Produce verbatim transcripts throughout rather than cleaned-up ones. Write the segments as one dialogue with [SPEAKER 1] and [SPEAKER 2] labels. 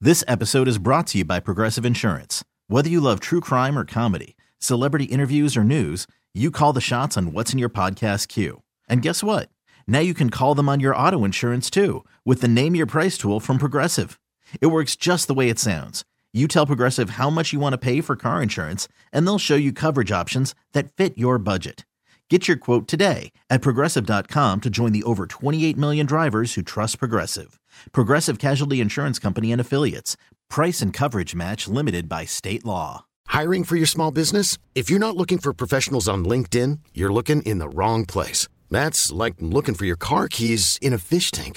[SPEAKER 1] This episode is brought to you by Progressive Insurance. Whether you love true crime or comedy, celebrity interviews or news, you call the shots on what's in your podcast queue. And guess what? Now you can call them on your auto insurance too with the Name Your Price tool from Progressive. It works just the way it sounds. You tell Progressive how much you want to pay for car insurance, and they'll show you coverage options that fit your budget. Get your quote today at Progressive dot com to join the over twenty-eight million drivers who trust Progressive. Progressive Casualty Insurance Company and Affiliates. Price and coverage match limited by state law.
[SPEAKER 2] Hiring for your small business? If you're not looking for professionals on LinkedIn, you're looking in the wrong place. That's like looking for your car keys in a fish tank.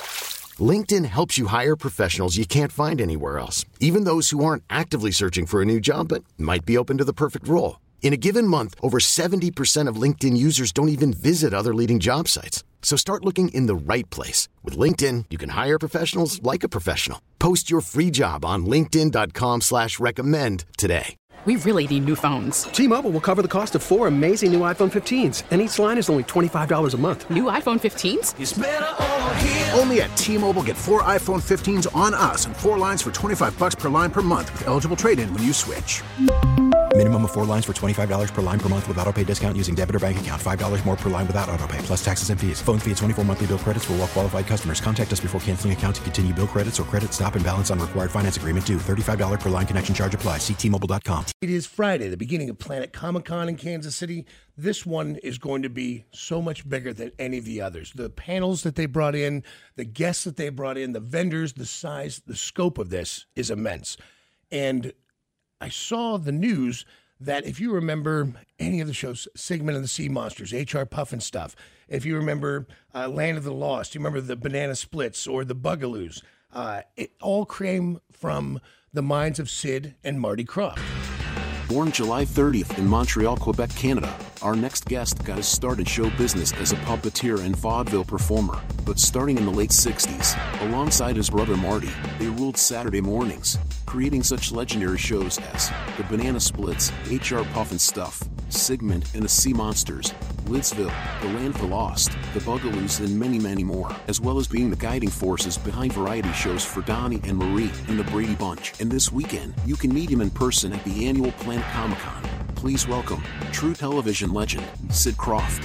[SPEAKER 2] LinkedIn helps you hire professionals you can't find anywhere else, even those who aren't actively searching for a new job but might be open to the perfect role. In a given month, over seventy percent of LinkedIn users don't even visit other leading job sites. So start looking in the right place. With LinkedIn, you can hire professionals like a professional. Post your free job on linkedin dot com slash recommend today.
[SPEAKER 3] We really need new phones.
[SPEAKER 4] T-Mobile will cover the cost of four amazing new iPhone fifteens, and each line is only twenty-five dollars a month.
[SPEAKER 3] New iPhone fifteens?
[SPEAKER 5] It's better over here. Only at T-Mobile, get four iPhone fifteens on us and four lines for twenty-five dollars per line per month with eligible trade-in when you switch.
[SPEAKER 6] Minimum of four lines for twenty-five dollars per line per month with autopay discount using debit or bank account. five dollars more per line without autopay, plus taxes and fees. Phone fee at twenty-four monthly bill credits for well-qualified customers. Contact us before canceling account to continue bill credits or credit stop and balance on required finance agreement due. thirty-five dollars per line connection charge applies. See T Mobile dot com.
[SPEAKER 7] It is Friday, the beginning of Planet Comic-Con in Kansas City. This one is going to be so much bigger than any of the others. The panels that they brought in, the guests that they brought in, the vendors, the size, the scope of this is immense. And I saw the news that if you remember any of the shows, Sigmund and the Sea Monsters, H R Puffin stuff, if you remember uh, Land of the Lost, you remember the Banana Splits or the Bugaloos, uh, it all came from the minds of Sid and Marty Krofft.
[SPEAKER 8] Born July thirtieth in Montreal, Quebec, Canada, our next guest got his start in show business as a puppeteer and vaudeville performer. But starting in the late sixties, alongside his brother Marty, they ruled Saturday mornings, creating such legendary shows as The Banana Splits, H R Puffin Stuff, Sigmund and the Sea Monsters, Lidsville, The Land of the Lost, The Bugaloos, and many, many more, as well as being the guiding forces behind variety shows for Donnie and Marie and the Brady Bunch. And this weekend, you can meet him in person at the annual Planet Comic-Con. Please welcome true television legend, Sid Krofft.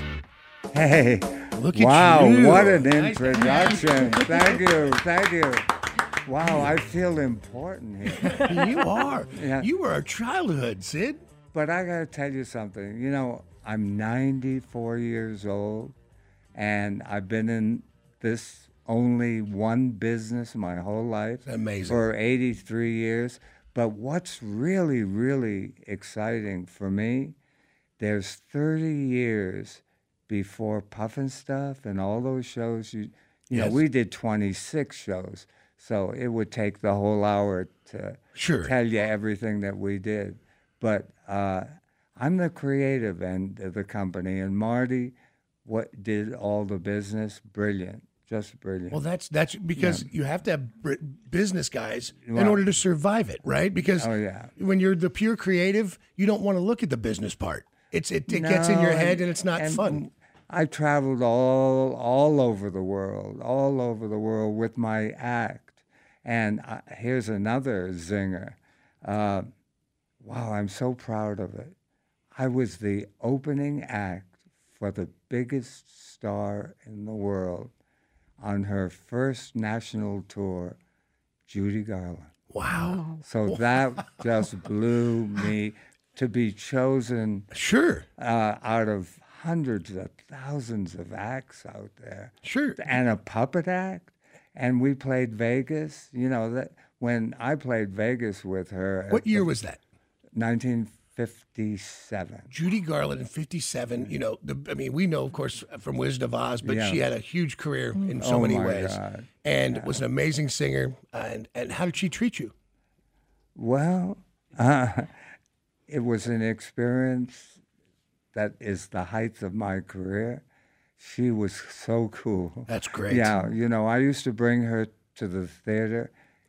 [SPEAKER 9] Hey,
[SPEAKER 7] Look at
[SPEAKER 9] wow,
[SPEAKER 7] you.
[SPEAKER 9] what an
[SPEAKER 7] Nice
[SPEAKER 9] introduction. Thank you, thank you. Wow, I feel important here.
[SPEAKER 7] You are.
[SPEAKER 9] Yeah.
[SPEAKER 7] You were our childhood, Sid.
[SPEAKER 9] But I got to tell you something. You know, I'm ninety-four years old, and I've been in this only one business my whole life.
[SPEAKER 7] Amazing.
[SPEAKER 9] For eighty-three years. But what's really, really exciting for me, there's thirty years before Puffin Stuff and all those shows. You, you
[SPEAKER 7] Yes.
[SPEAKER 9] know, we did twenty-six shows, so it would take the whole hour to
[SPEAKER 7] Sure.
[SPEAKER 9] tell you everything that we did. But uh, I'm the creative end of the company, and Marty what did all the business. Brilliant, just brilliant.
[SPEAKER 7] Well, that's that's because
[SPEAKER 9] Yeah.
[SPEAKER 7] you have to have br- business guys in
[SPEAKER 9] Well-
[SPEAKER 7] order to survive it, right? Because
[SPEAKER 9] Oh, yeah.
[SPEAKER 7] when you're the pure creative, you don't want to look at the business part. It's it, it gets in your
[SPEAKER 9] No,
[SPEAKER 7] head and it's not
[SPEAKER 9] and
[SPEAKER 7] fun.
[SPEAKER 9] I traveled all all over the world, all over the world with my act. And uh, here's another zinger. Uh, wow, I'm so proud of it. I was the opening act for the biggest star in the world on her first national tour, Judy Garland.
[SPEAKER 7] Wow.
[SPEAKER 9] So that just blew me to be chosen
[SPEAKER 7] Sure.
[SPEAKER 9] uh, out of hundreds of thousands of acts out there.
[SPEAKER 7] Sure.
[SPEAKER 9] And a puppet act. And we played Vegas. You know, that when I played Vegas with her.
[SPEAKER 7] What
[SPEAKER 9] at
[SPEAKER 7] year
[SPEAKER 9] the
[SPEAKER 7] was that?
[SPEAKER 9] nineteen fifty-seven.
[SPEAKER 7] Judy Garland in fifty-seven. You know, the, I mean, we know, of course, from Wizard of Oz, but
[SPEAKER 9] Yeah.
[SPEAKER 7] she had a huge career in so
[SPEAKER 9] Oh,
[SPEAKER 7] many
[SPEAKER 9] my
[SPEAKER 7] ways,
[SPEAKER 9] God.
[SPEAKER 7] and was an amazing singer. And and how did she treat you?
[SPEAKER 9] Well, uh, it was an experience that is the height of my career. She was so cool.
[SPEAKER 7] That's great.
[SPEAKER 9] Yeah, you know, I used to bring her to the theater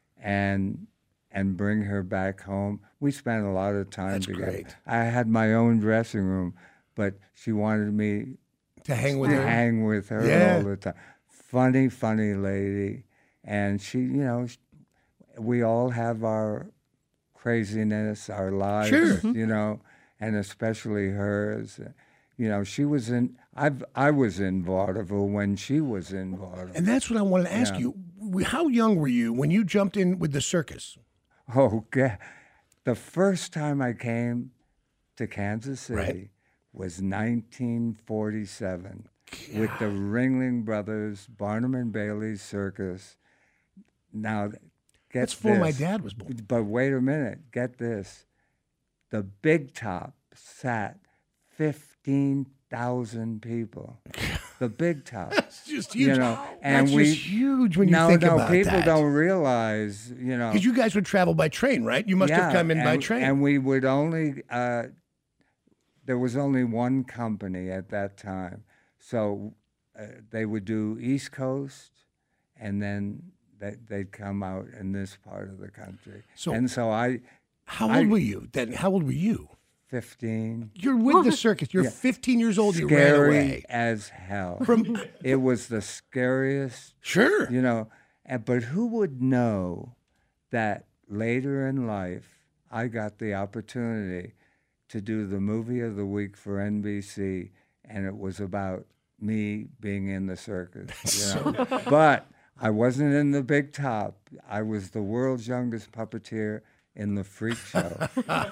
[SPEAKER 9] and and bring her back home. We spent a lot of time
[SPEAKER 7] That's
[SPEAKER 9] together.
[SPEAKER 7] great.
[SPEAKER 9] I had my own dressing room, but she wanted me
[SPEAKER 7] To hang with
[SPEAKER 9] to
[SPEAKER 7] her.
[SPEAKER 9] hang with her
[SPEAKER 7] Yeah.
[SPEAKER 9] all the time. Funny, funny lady. And she, you know, sh- we all have our craziness, our lives,
[SPEAKER 7] Sure.
[SPEAKER 9] you know, and especially hers. You know, she was in, I've, I was in vaudeville when she was in vaudeville.
[SPEAKER 7] And that's what I wanted to ask
[SPEAKER 9] Yeah.
[SPEAKER 7] you. How young were you when you jumped in with the circus?
[SPEAKER 9] Oh, God. The first time I came to Kansas City
[SPEAKER 7] Right.
[SPEAKER 9] was nineteen forty-seven with the Ringling Brothers, Barnum and Bailey Circus. Now, get
[SPEAKER 7] That's before my
[SPEAKER 9] this.
[SPEAKER 7] dad was born.
[SPEAKER 9] But wait a minute, get this. The Big Top sat fifteen thousand people. The Big Top.
[SPEAKER 7] That's just huge.
[SPEAKER 9] You know, and
[SPEAKER 7] That's
[SPEAKER 9] we,
[SPEAKER 7] just huge when you
[SPEAKER 9] no,
[SPEAKER 7] think
[SPEAKER 9] no,
[SPEAKER 7] about
[SPEAKER 9] people
[SPEAKER 7] that.
[SPEAKER 9] don't realize, you know.
[SPEAKER 7] Because you guys would travel by train, right? You must have come in
[SPEAKER 9] and,
[SPEAKER 7] by train.
[SPEAKER 9] And we would only, uh, there was only one company at that time. So uh, they would do East Coast, and then they, they'd come out in this part of the country.
[SPEAKER 7] So-
[SPEAKER 9] and so I,
[SPEAKER 7] How
[SPEAKER 9] I-
[SPEAKER 7] old were you then? How old were you?
[SPEAKER 9] fifteen,
[SPEAKER 7] You're with the circus. You're
[SPEAKER 9] Yeah.
[SPEAKER 7] fifteen years old. You ran
[SPEAKER 9] scary
[SPEAKER 7] away.
[SPEAKER 9] as hell.
[SPEAKER 7] From
[SPEAKER 9] It was the scariest,
[SPEAKER 7] sure.
[SPEAKER 9] you know. And, but who would know that later in life I got the opportunity to do the movie of the week for N B C, and it was about me being in the circus. You know? But I wasn't in the Big Top. I was the world's youngest puppeteer in the Freak Show.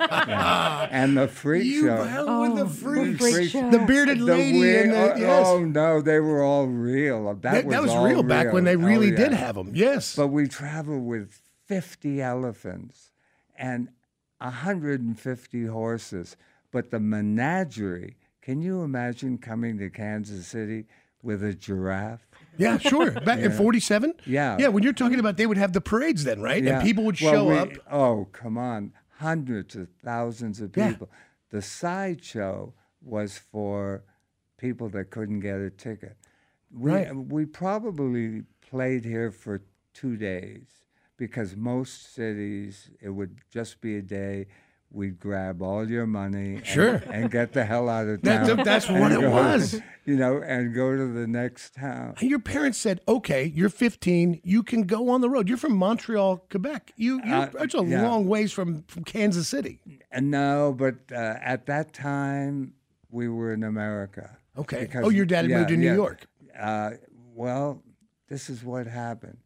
[SPEAKER 9] Yeah. And the Freak
[SPEAKER 7] You
[SPEAKER 9] Show.
[SPEAKER 7] hell with the freaks.
[SPEAKER 9] Freak
[SPEAKER 10] Show.
[SPEAKER 7] The bearded
[SPEAKER 9] The
[SPEAKER 7] lady
[SPEAKER 9] weird-
[SPEAKER 7] and the
[SPEAKER 9] oh,
[SPEAKER 7] yes.
[SPEAKER 9] oh, no, they were all real. That,
[SPEAKER 7] that,
[SPEAKER 9] was,
[SPEAKER 7] that was
[SPEAKER 9] all
[SPEAKER 7] real back when they
[SPEAKER 9] real.
[SPEAKER 7] really
[SPEAKER 9] Oh,
[SPEAKER 7] did
[SPEAKER 9] yeah.
[SPEAKER 7] have them. Yes.
[SPEAKER 9] But we traveled with fifty elephants and one hundred fifty horses. But the menagerie, can you imagine coming to Kansas City with a giraffe?
[SPEAKER 7] Yeah, sure. Back in forty-seven?
[SPEAKER 9] Yeah.
[SPEAKER 7] Yeah, when you're talking about they would have the parades then, right?
[SPEAKER 9] Yeah.
[SPEAKER 7] And people would
[SPEAKER 9] Well,
[SPEAKER 7] show
[SPEAKER 9] we-
[SPEAKER 7] up.
[SPEAKER 9] Oh, come on. Hundreds of thousands of
[SPEAKER 7] Yeah.
[SPEAKER 9] people. The sideshow was for people that couldn't get a ticket. We,
[SPEAKER 7] Right.
[SPEAKER 9] we probably played here for two days because most cities, it would just be a day. We'd grab all your money and,
[SPEAKER 7] Sure.
[SPEAKER 9] and get the hell out of
[SPEAKER 7] That-
[SPEAKER 9] town.
[SPEAKER 7] that's
[SPEAKER 9] and
[SPEAKER 7] what it
[SPEAKER 9] go-
[SPEAKER 7] was.
[SPEAKER 9] You know, and go to the next town.
[SPEAKER 7] And your parents said, okay, you're fifteen, you can go on the road. You're from Montreal, Quebec. You, you're,
[SPEAKER 9] Uh,
[SPEAKER 7] that's a
[SPEAKER 9] yeah.
[SPEAKER 7] long ways from, from Kansas City.
[SPEAKER 9] And no, but uh, at that time, we were in America.
[SPEAKER 7] Okay.
[SPEAKER 9] Because-
[SPEAKER 7] oh, your dad had
[SPEAKER 9] yeah,
[SPEAKER 7] moved to New
[SPEAKER 9] yeah.
[SPEAKER 7] York.
[SPEAKER 9] Uh, well, this is what happened.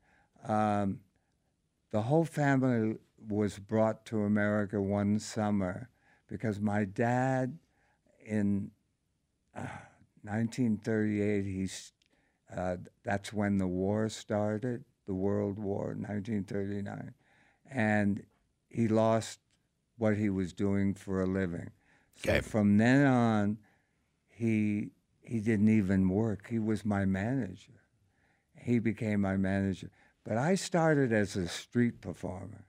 [SPEAKER 9] Um, the whole family was brought to America one summer because my dad, in uh, nineteen thirty-eight, he's, uh, that's when the war started, the World War, nineteen thirty-nine. And he lost what he was doing for a living. So
[SPEAKER 7] Okay.
[SPEAKER 9] from then on, he he didn't even work. He was my manager. He became my manager. But I started as a street performer.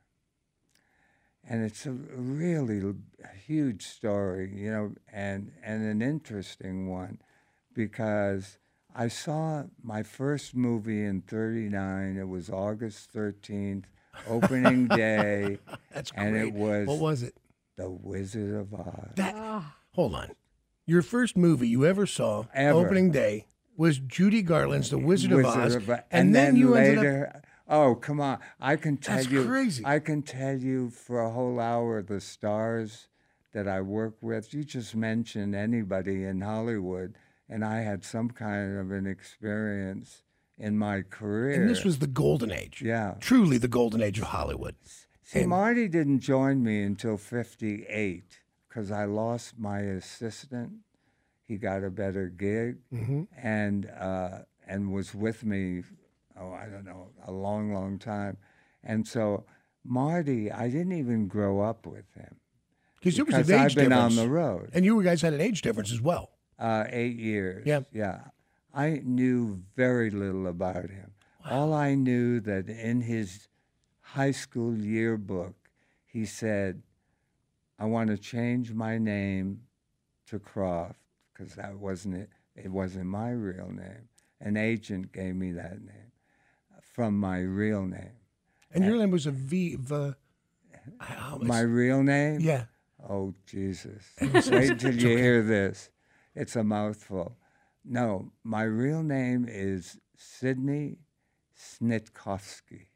[SPEAKER 9] And it's a really l- huge story, you know, and, and an interesting one because I saw my first movie in thirty-nine. It was August thirteenth, opening day.
[SPEAKER 7] That's
[SPEAKER 9] and
[SPEAKER 7] great.
[SPEAKER 9] it was
[SPEAKER 7] What was it?
[SPEAKER 9] The Wizard of Oz.
[SPEAKER 7] That, hold on. Your first movie you ever saw,
[SPEAKER 9] Ever.
[SPEAKER 7] opening day, was Judy Garland's The Wizard,
[SPEAKER 9] Wizard
[SPEAKER 7] of Oz.
[SPEAKER 9] of Oz.
[SPEAKER 7] and,
[SPEAKER 9] And,
[SPEAKER 7] then,
[SPEAKER 9] then,
[SPEAKER 7] you ended up...
[SPEAKER 9] later, oh come on! I can tell
[SPEAKER 7] That's
[SPEAKER 9] you,
[SPEAKER 7] crazy.
[SPEAKER 9] I can tell you for a whole hour the stars that I work with. You just mentioned anybody in Hollywood, and I had some kind of an experience in my career.
[SPEAKER 7] And this was the golden age.
[SPEAKER 9] Yeah.
[SPEAKER 7] Truly the golden age of Hollywood.
[SPEAKER 9] See,
[SPEAKER 7] And-
[SPEAKER 9] Marty didn't join me until fifty-eight because I lost my assistant. He got a better gig
[SPEAKER 7] Mm-hmm.
[SPEAKER 9] and uh, and was with me, oh, I don't know, a long, long time. And so Marty, I didn't even grow up with him.
[SPEAKER 7] Because there was
[SPEAKER 9] because
[SPEAKER 7] an age
[SPEAKER 9] I've been
[SPEAKER 7] difference.
[SPEAKER 9] on the road.
[SPEAKER 7] And you guys had an age difference as well.
[SPEAKER 9] Uh, eight years.
[SPEAKER 7] Yeah.
[SPEAKER 9] Yeah. I knew very little about him. All I knew that in his high school yearbook, he said, I want to change my name to Croft because that wasn't it. It wasn't my real name. An agent gave me that name from my real name.
[SPEAKER 7] And your name was a V. V I almost-
[SPEAKER 9] My real name?
[SPEAKER 7] Yeah.
[SPEAKER 9] Oh, Jesus. Wait till you hear this. It's a mouthful. No, my real name is Sidney Snitkovsky.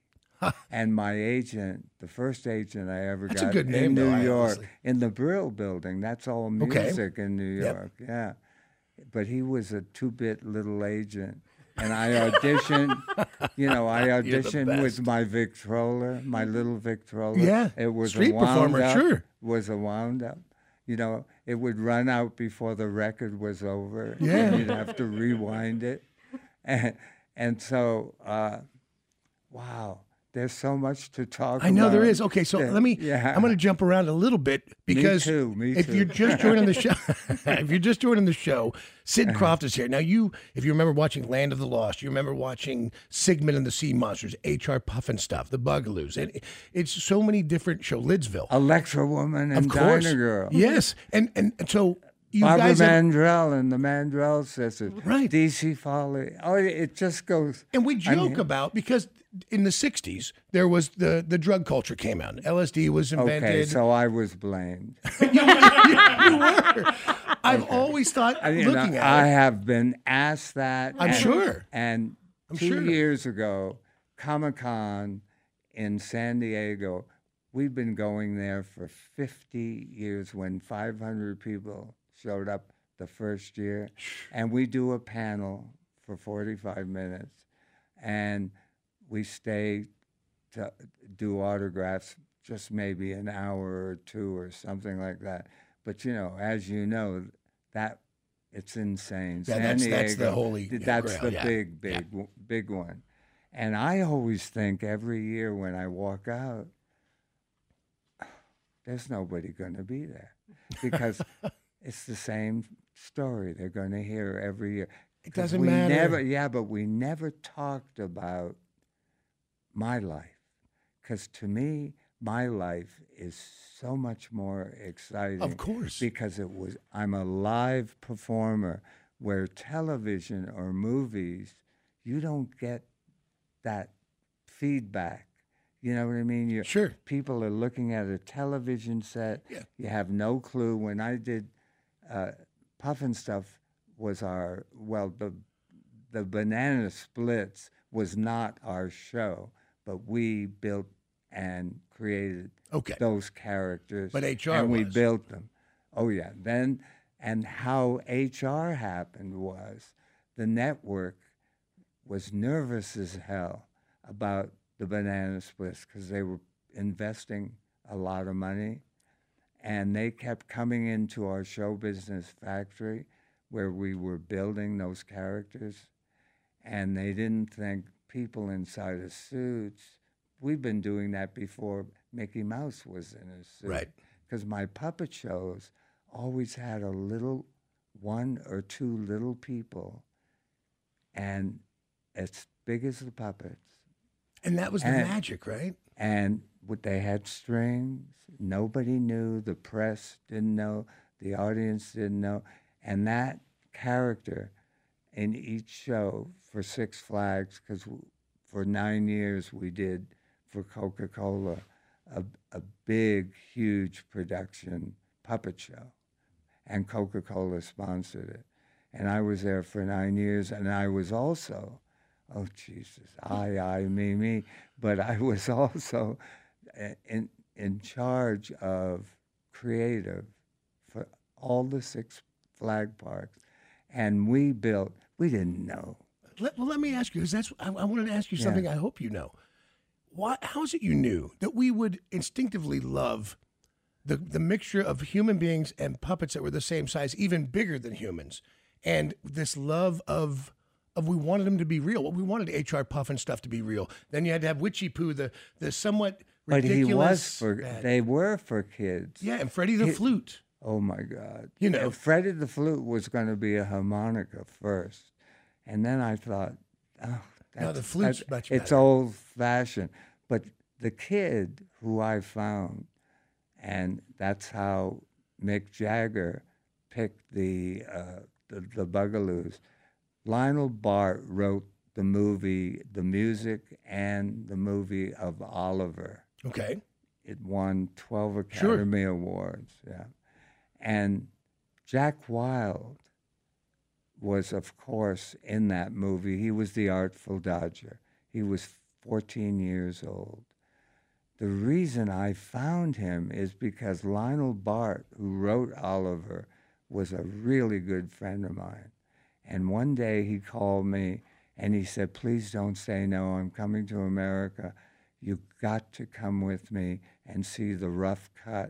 [SPEAKER 9] And my agent, the first agent I ever
[SPEAKER 7] That's a
[SPEAKER 9] got
[SPEAKER 7] good name,
[SPEAKER 9] in New
[SPEAKER 7] though,
[SPEAKER 9] York,
[SPEAKER 7] honestly.
[SPEAKER 9] in the Brill Building. That's all music in New
[SPEAKER 7] Yep.
[SPEAKER 9] York. Yeah. But he was a two-bit little agent. And I auditioned, you know, I
[SPEAKER 7] You're the
[SPEAKER 9] auditioned
[SPEAKER 7] best.
[SPEAKER 9] with my Victrola, my little Victrola.
[SPEAKER 7] Yeah,
[SPEAKER 9] It was
[SPEAKER 7] street
[SPEAKER 9] a wound
[SPEAKER 7] performer,
[SPEAKER 9] up,
[SPEAKER 7] sure.
[SPEAKER 9] was a wound up. You know, it would run out before the record was over.
[SPEAKER 7] Yeah.
[SPEAKER 9] And you'd have to rewind it. And, and so, uh, wow, there's so much to talk about.
[SPEAKER 7] I know there is. Okay, so
[SPEAKER 9] Yeah,
[SPEAKER 7] let me.
[SPEAKER 9] yeah.
[SPEAKER 7] I'm going to jump around a little bit because
[SPEAKER 9] too, me
[SPEAKER 7] if
[SPEAKER 9] too.
[SPEAKER 7] you're just joining the show, if you're just joining the show, Sid Croft is here. Now, you, if you remember watching Land of the Lost, you remember watching Sigmund and the Sea Monsters, H R Puffin stuff, The Bugaloos, and it's so many different shows. Lidsville,
[SPEAKER 9] Electra Woman and
[SPEAKER 7] of course.
[SPEAKER 9] Dinah Girl.
[SPEAKER 7] Yes, and and, and so you
[SPEAKER 9] Barbara
[SPEAKER 7] guys have,
[SPEAKER 9] Mandrell and the Mandrell sisters.
[SPEAKER 7] Right.
[SPEAKER 9] D C Foley. Oh, it just goes.
[SPEAKER 7] and we
[SPEAKER 9] I
[SPEAKER 7] joke
[SPEAKER 9] mean-
[SPEAKER 7] about because in the sixties there was the the drug culture came out. L S D was invented.
[SPEAKER 9] Okay, so I was blamed.
[SPEAKER 7] you, you, you were. I've always thought,
[SPEAKER 9] I, you
[SPEAKER 7] looking
[SPEAKER 9] know,
[SPEAKER 7] at
[SPEAKER 9] I
[SPEAKER 7] it,
[SPEAKER 9] have been asked that.
[SPEAKER 7] I'm
[SPEAKER 9] and,
[SPEAKER 7] sure.
[SPEAKER 9] And
[SPEAKER 7] I'm
[SPEAKER 9] two
[SPEAKER 7] sure.
[SPEAKER 9] years ago, Comic-Con in San Diego, we've been going there for fifty years when five hundred people showed up the first year. And we do a panel for forty-five minutes. And we stay to do autographs just maybe an hour or two or something like that. But, you know, as you know, that it's insane.
[SPEAKER 7] Yeah,
[SPEAKER 9] San
[SPEAKER 7] that's- that's the
[SPEAKER 9] Diego,
[SPEAKER 7] holy,
[SPEAKER 9] th-
[SPEAKER 7] yeah,
[SPEAKER 9] that's
[SPEAKER 7] grail,
[SPEAKER 9] the
[SPEAKER 7] yeah.
[SPEAKER 9] big, big, w big one. And I always think every year when I walk out, there's nobody going to be there because it's the same story they're going to hear every year.
[SPEAKER 7] It
[SPEAKER 9] 'Cause
[SPEAKER 7] doesn't
[SPEAKER 9] we
[SPEAKER 7] matter.
[SPEAKER 9] Never, yeah, but we never talked about my life because to me, my life is so much more exciting.
[SPEAKER 7] Of course.
[SPEAKER 9] Because it was, I'm a live performer where television or movies, you don't get that feedback. You know what I mean? You're,
[SPEAKER 7] Sure.
[SPEAKER 9] People are looking at a television set.
[SPEAKER 7] Yeah.
[SPEAKER 9] You have no clue. When I did uh, Puffin Stuff was our, well, the, the Banana Splits was not our show, but we built and created
[SPEAKER 7] Okay.
[SPEAKER 9] those characters.
[SPEAKER 7] But H R
[SPEAKER 9] And we
[SPEAKER 7] was.
[SPEAKER 9] built them. Oh, yeah. Then, and how H R happened was the network was nervous as hell about the Banana Splits because they were investing a lot of money. And they kept coming into our show business factory where we were building those characters. And they didn't think people inside of suits, we've been doing that before Mickey Mouse was in a suit.
[SPEAKER 7] Right.
[SPEAKER 9] Because my puppet shows always had a little, one or two little people, and as big as the puppets.
[SPEAKER 7] And that was the
[SPEAKER 9] And-
[SPEAKER 7] magic, right?
[SPEAKER 9] And what they had strings. Nobody knew. The press didn't know. The audience didn't know. And that character in each show for Six Flags, because for nine years we did for Coca-Cola a, a big, huge production puppet show. And Coca-Cola sponsored it. And I was there for nine years. And I was also, oh, Jesus, I, I, me, me. But I was also in, in charge of creative for all the Six Flag parks. And we built, we didn't know.
[SPEAKER 7] Let, well, let me ask you, because that's I, I wanted to ask you
[SPEAKER 9] Yeah.
[SPEAKER 7] something I hope you know. Why, how is it you knew that we would instinctively love the, the mixture of human beings and puppets that were the same size, even bigger than humans, and this love of of we wanted them to be real. Well, we wanted H R Puffin stuff to be real. Then you had to have Witchy Poo, the the somewhat
[SPEAKER 9] But
[SPEAKER 7] ridiculous.
[SPEAKER 9] he was for,
[SPEAKER 7] uh,
[SPEAKER 9] they were for kids.
[SPEAKER 7] yeah, and Freddie the
[SPEAKER 9] He-
[SPEAKER 7] Flute.
[SPEAKER 9] Oh my God.
[SPEAKER 7] You know.
[SPEAKER 9] Uh, Freddie the Flute was going to be a harmonica first. And then I thought, oh, that's,
[SPEAKER 7] No, the flute's
[SPEAKER 9] that's-
[SPEAKER 7] much
[SPEAKER 9] it's
[SPEAKER 7] better.
[SPEAKER 9] old fashioned. But the kid who I found, and that's how Mick Jagger picked the, uh, the, the Bugaloos. Lionel Bart wrote the movie, the music, and the movie of Oliver.
[SPEAKER 7] Okay.
[SPEAKER 9] It won twelve
[SPEAKER 7] Sure.
[SPEAKER 9] Academy Awards, yeah. And Jack Wilde was, of course, in that movie. He was the Artful Dodger. He was fourteen years old. The reason I found him is because Lionel Bart, who wrote Oliver, was a really good friend of mine. And one day he called me and he said, please don't say no, I'm coming to America. You've got to come with me and see the rough cut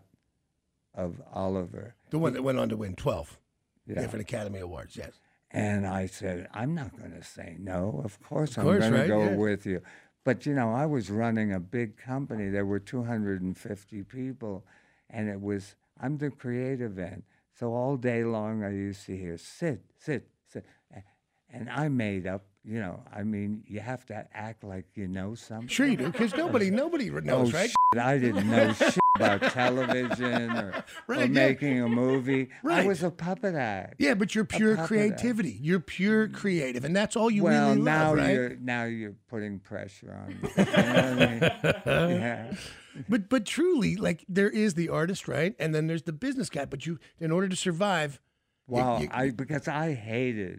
[SPEAKER 9] of Oliver.
[SPEAKER 7] The one that went on to win twelve
[SPEAKER 9] Yeah.
[SPEAKER 7] different Academy Awards, yes.
[SPEAKER 9] And I said, I'm not going to say no. Of course,
[SPEAKER 7] Of course,
[SPEAKER 9] I'm going
[SPEAKER 7] right?
[SPEAKER 9] to go
[SPEAKER 7] Yeah.
[SPEAKER 9] with you. But, you know, I was running a big company. There were two hundred fifty people, and it was, I'm the creative end. So all day long I used to hear, sit, sit, sit. And I made up, you know, I mean, you have to act like you know something.
[SPEAKER 7] Sure you do, because nobody, nobody knows,
[SPEAKER 9] oh,
[SPEAKER 7] right?
[SPEAKER 9] Shit, I didn't know shit about television or,
[SPEAKER 7] Right,
[SPEAKER 9] or
[SPEAKER 7] yeah.
[SPEAKER 9] making a movie.
[SPEAKER 7] Right.
[SPEAKER 9] I was a puppet act.
[SPEAKER 7] Yeah, but you're
[SPEAKER 9] A
[SPEAKER 7] pure
[SPEAKER 9] puppet
[SPEAKER 7] creativity. You're pure creative, and that's all you
[SPEAKER 9] well,
[SPEAKER 7] really
[SPEAKER 9] now
[SPEAKER 7] love, right?
[SPEAKER 9] you're now you're putting pressure on me. You know what I mean? Yeah.
[SPEAKER 7] But but truly, like there is the artist, right? And then there's the business guy. But you, in order to survive, you-
[SPEAKER 9] Well,
[SPEAKER 7] you-
[SPEAKER 9] I because I hated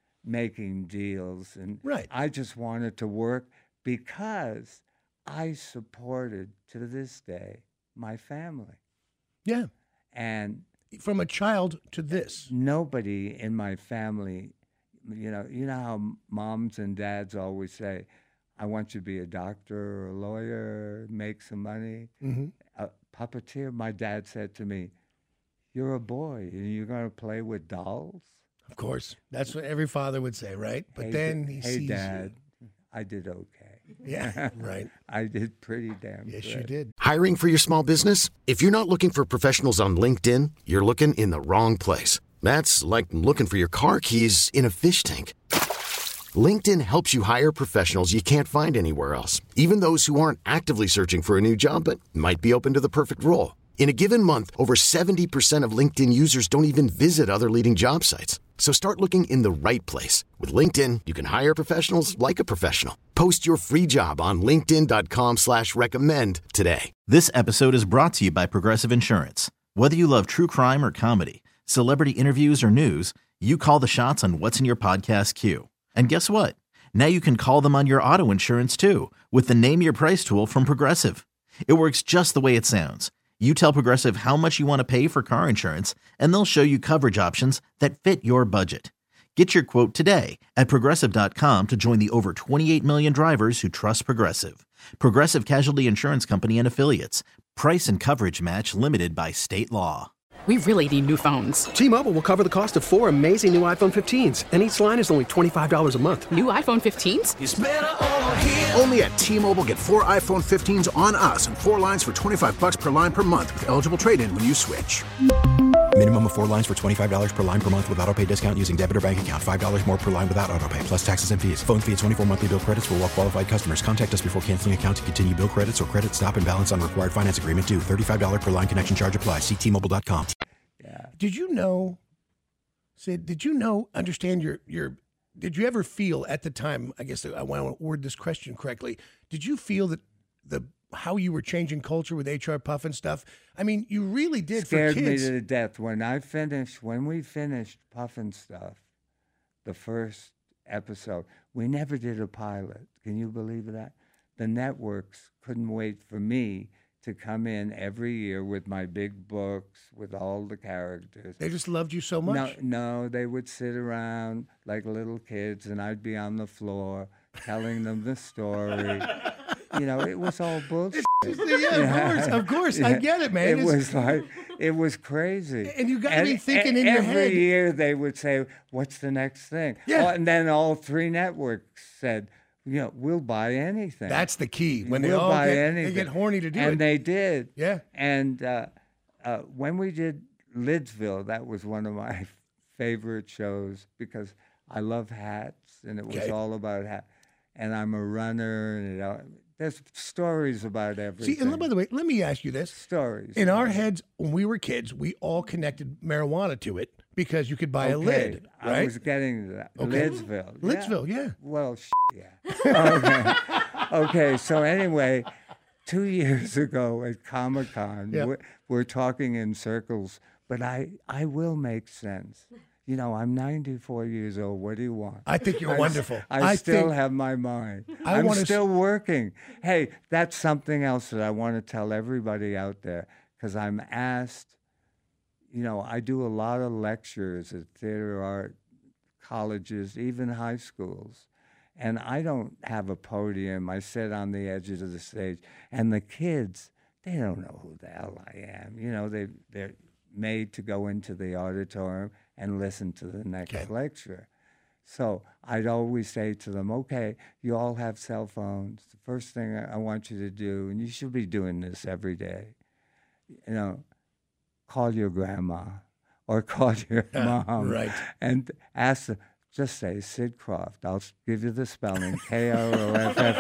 [SPEAKER 9] making deals, and
[SPEAKER 7] Right.
[SPEAKER 9] I just wanted to work because I supported to this day my family,
[SPEAKER 7] yeah,
[SPEAKER 9] and
[SPEAKER 7] from a child to this,
[SPEAKER 9] nobody in my family, you know, you know how moms and dads always say, I want you to be a doctor or a lawyer, make some money.
[SPEAKER 7] mm-hmm.
[SPEAKER 9] A puppeteer, my dad said to me, you're a boy and you're going to play with dolls?
[SPEAKER 7] Of course, that's what every father would say, right? But
[SPEAKER 9] hey,
[SPEAKER 7] then
[SPEAKER 9] da-
[SPEAKER 7] he
[SPEAKER 9] hey
[SPEAKER 7] sees
[SPEAKER 9] Dad, I did okay.
[SPEAKER 7] you. Yeah, right.
[SPEAKER 9] I did pretty damn
[SPEAKER 7] Yes,
[SPEAKER 9] good.
[SPEAKER 7] you did.
[SPEAKER 2] Hiring for your small business? If you're not looking for professionals on LinkedIn, you're looking in the wrong place. That's like looking for your car keys in a fish tank. LinkedIn helps you hire professionals you can't find anywhere else, even those who aren't actively searching for a new job but might be open to the perfect role. In a given month, over seventy percent of LinkedIn users don't even visit other leading job sites. So start looking in the right place. With LinkedIn, you can hire professionals like a professional. Post your free job on linkedin dot com slash recommend today.
[SPEAKER 1] This episode is brought to you by Progressive Insurance. Whether you love true crime or comedy, celebrity interviews or news, you call the shots on what's in your podcast queue. And guess what? Now you can call them on your auto insurance too with the Name Your Price tool from Progressive. It works just the way it sounds. You tell Progressive how much you want to pay for car insurance, and they'll show you coverage options that fit your budget. Get your quote today at Progressive dot com to join the over twenty-eight million drivers who trust Progressive. Progressive Casualty Insurance Company and Affiliates. Price and coverage match limited by state law.
[SPEAKER 3] We really need new phones.
[SPEAKER 4] T-Mobile will cover the cost of four amazing new iPhone fifteens, and each line is only twenty-five dollars a month.
[SPEAKER 3] New iPhone fifteens?
[SPEAKER 5] It's better over here. Only at T-Mobile, get four iPhone fifteens on us and four lines for twenty-five bucks per line per month with eligible trade-in when you switch.
[SPEAKER 6] Minimum of four lines for twenty-five dollars per line per month with autopay discount using debit or bank account. five dollars more per line without autopay, plus taxes and fees. Phone fee at twenty-four monthly bill credits for well-qualified customers. Contact us before canceling account to continue bill credits or credit stop and balance on required finance agreement due. thirty-five dollars per line connection charge applies. See T Mobile dot com.
[SPEAKER 9] Yeah.
[SPEAKER 7] Did you know, Sid, did you know, understand your, your, did you ever feel at the time, I guess I want to word this question correctly, did you feel that the, how you were changing culture with H R Puff and stuff? I mean, you really did
[SPEAKER 9] Scared
[SPEAKER 7] for
[SPEAKER 9] me
[SPEAKER 7] kids.
[SPEAKER 9] to death. When I finished, when we finished Puffin' Stuff, the first episode, we never did a pilot. Can you believe that? The networks couldn't wait for me to come in every year with my big books, with all the characters.
[SPEAKER 7] They just loved you so much.
[SPEAKER 9] No, no, they would sit around like little kids, and I'd be on the floor telling them the story. You know, it was all bullshit.
[SPEAKER 7] Yeah, of course, of course. I get it, man.
[SPEAKER 9] It
[SPEAKER 7] It's-
[SPEAKER 9] was like, it was crazy.
[SPEAKER 7] And you gotta be thinking in your
[SPEAKER 9] every
[SPEAKER 7] head-
[SPEAKER 9] year they would say, what's the next thing?
[SPEAKER 7] Yeah.
[SPEAKER 9] Oh, and then all three networks said, you know, we'll buy anything.
[SPEAKER 7] That's the key. When they
[SPEAKER 9] we'll
[SPEAKER 7] all
[SPEAKER 9] buy
[SPEAKER 7] get,
[SPEAKER 9] anything.
[SPEAKER 7] they get horny to do
[SPEAKER 9] and
[SPEAKER 7] it.
[SPEAKER 9] they did.
[SPEAKER 7] Yeah.
[SPEAKER 9] And uh, uh, when we did Lidsville, that was one of my favorite shows because I love hats, and it was
[SPEAKER 7] Okay.
[SPEAKER 9] all about hats. And I'm a runner, and you know, there's stories about everything.
[SPEAKER 7] See, and by the way, let me ask you this.
[SPEAKER 9] stories.
[SPEAKER 7] In our heads, when we were kids, we all connected marijuana to it because you could buy a
[SPEAKER 9] Okay,
[SPEAKER 7] lid,
[SPEAKER 9] I
[SPEAKER 7] right?
[SPEAKER 9] was getting to that.
[SPEAKER 7] Okay.
[SPEAKER 9] Lidsville.
[SPEAKER 7] Lidsville, yeah.
[SPEAKER 9] Well, sh- yeah. Okay. okay, so anyway, two years ago at Comic-Con,
[SPEAKER 7] Yeah.
[SPEAKER 9] we're, we're talking in circles, but I, I will make sense. You know, I'm ninety-four years old. What do you want?
[SPEAKER 7] I think you're
[SPEAKER 9] I,
[SPEAKER 7] wonderful.
[SPEAKER 9] I,
[SPEAKER 7] I
[SPEAKER 9] still
[SPEAKER 7] think,
[SPEAKER 9] have my mind.
[SPEAKER 7] I
[SPEAKER 9] I'm
[SPEAKER 7] wanna
[SPEAKER 9] still working. Hey, that's something else that I want to tell everybody out there, because I'm asked, you know, I do a lot of lectures at theater art colleges, even high schools. And I don't have a podium. I sit on the edges of the stage. And the kids, they don't know who the hell I am. You know, they, they're made to go into the auditorium and listen to the next okay. lecture. So I'd always say to them, okay, you all have cell phones. The first thing I want you to do, and you should be doing this every day, you know, call your grandma or call your uh, mom
[SPEAKER 7] right.
[SPEAKER 9] and ask them. Just say Sid Croft. I'll give you the spelling, K R O F F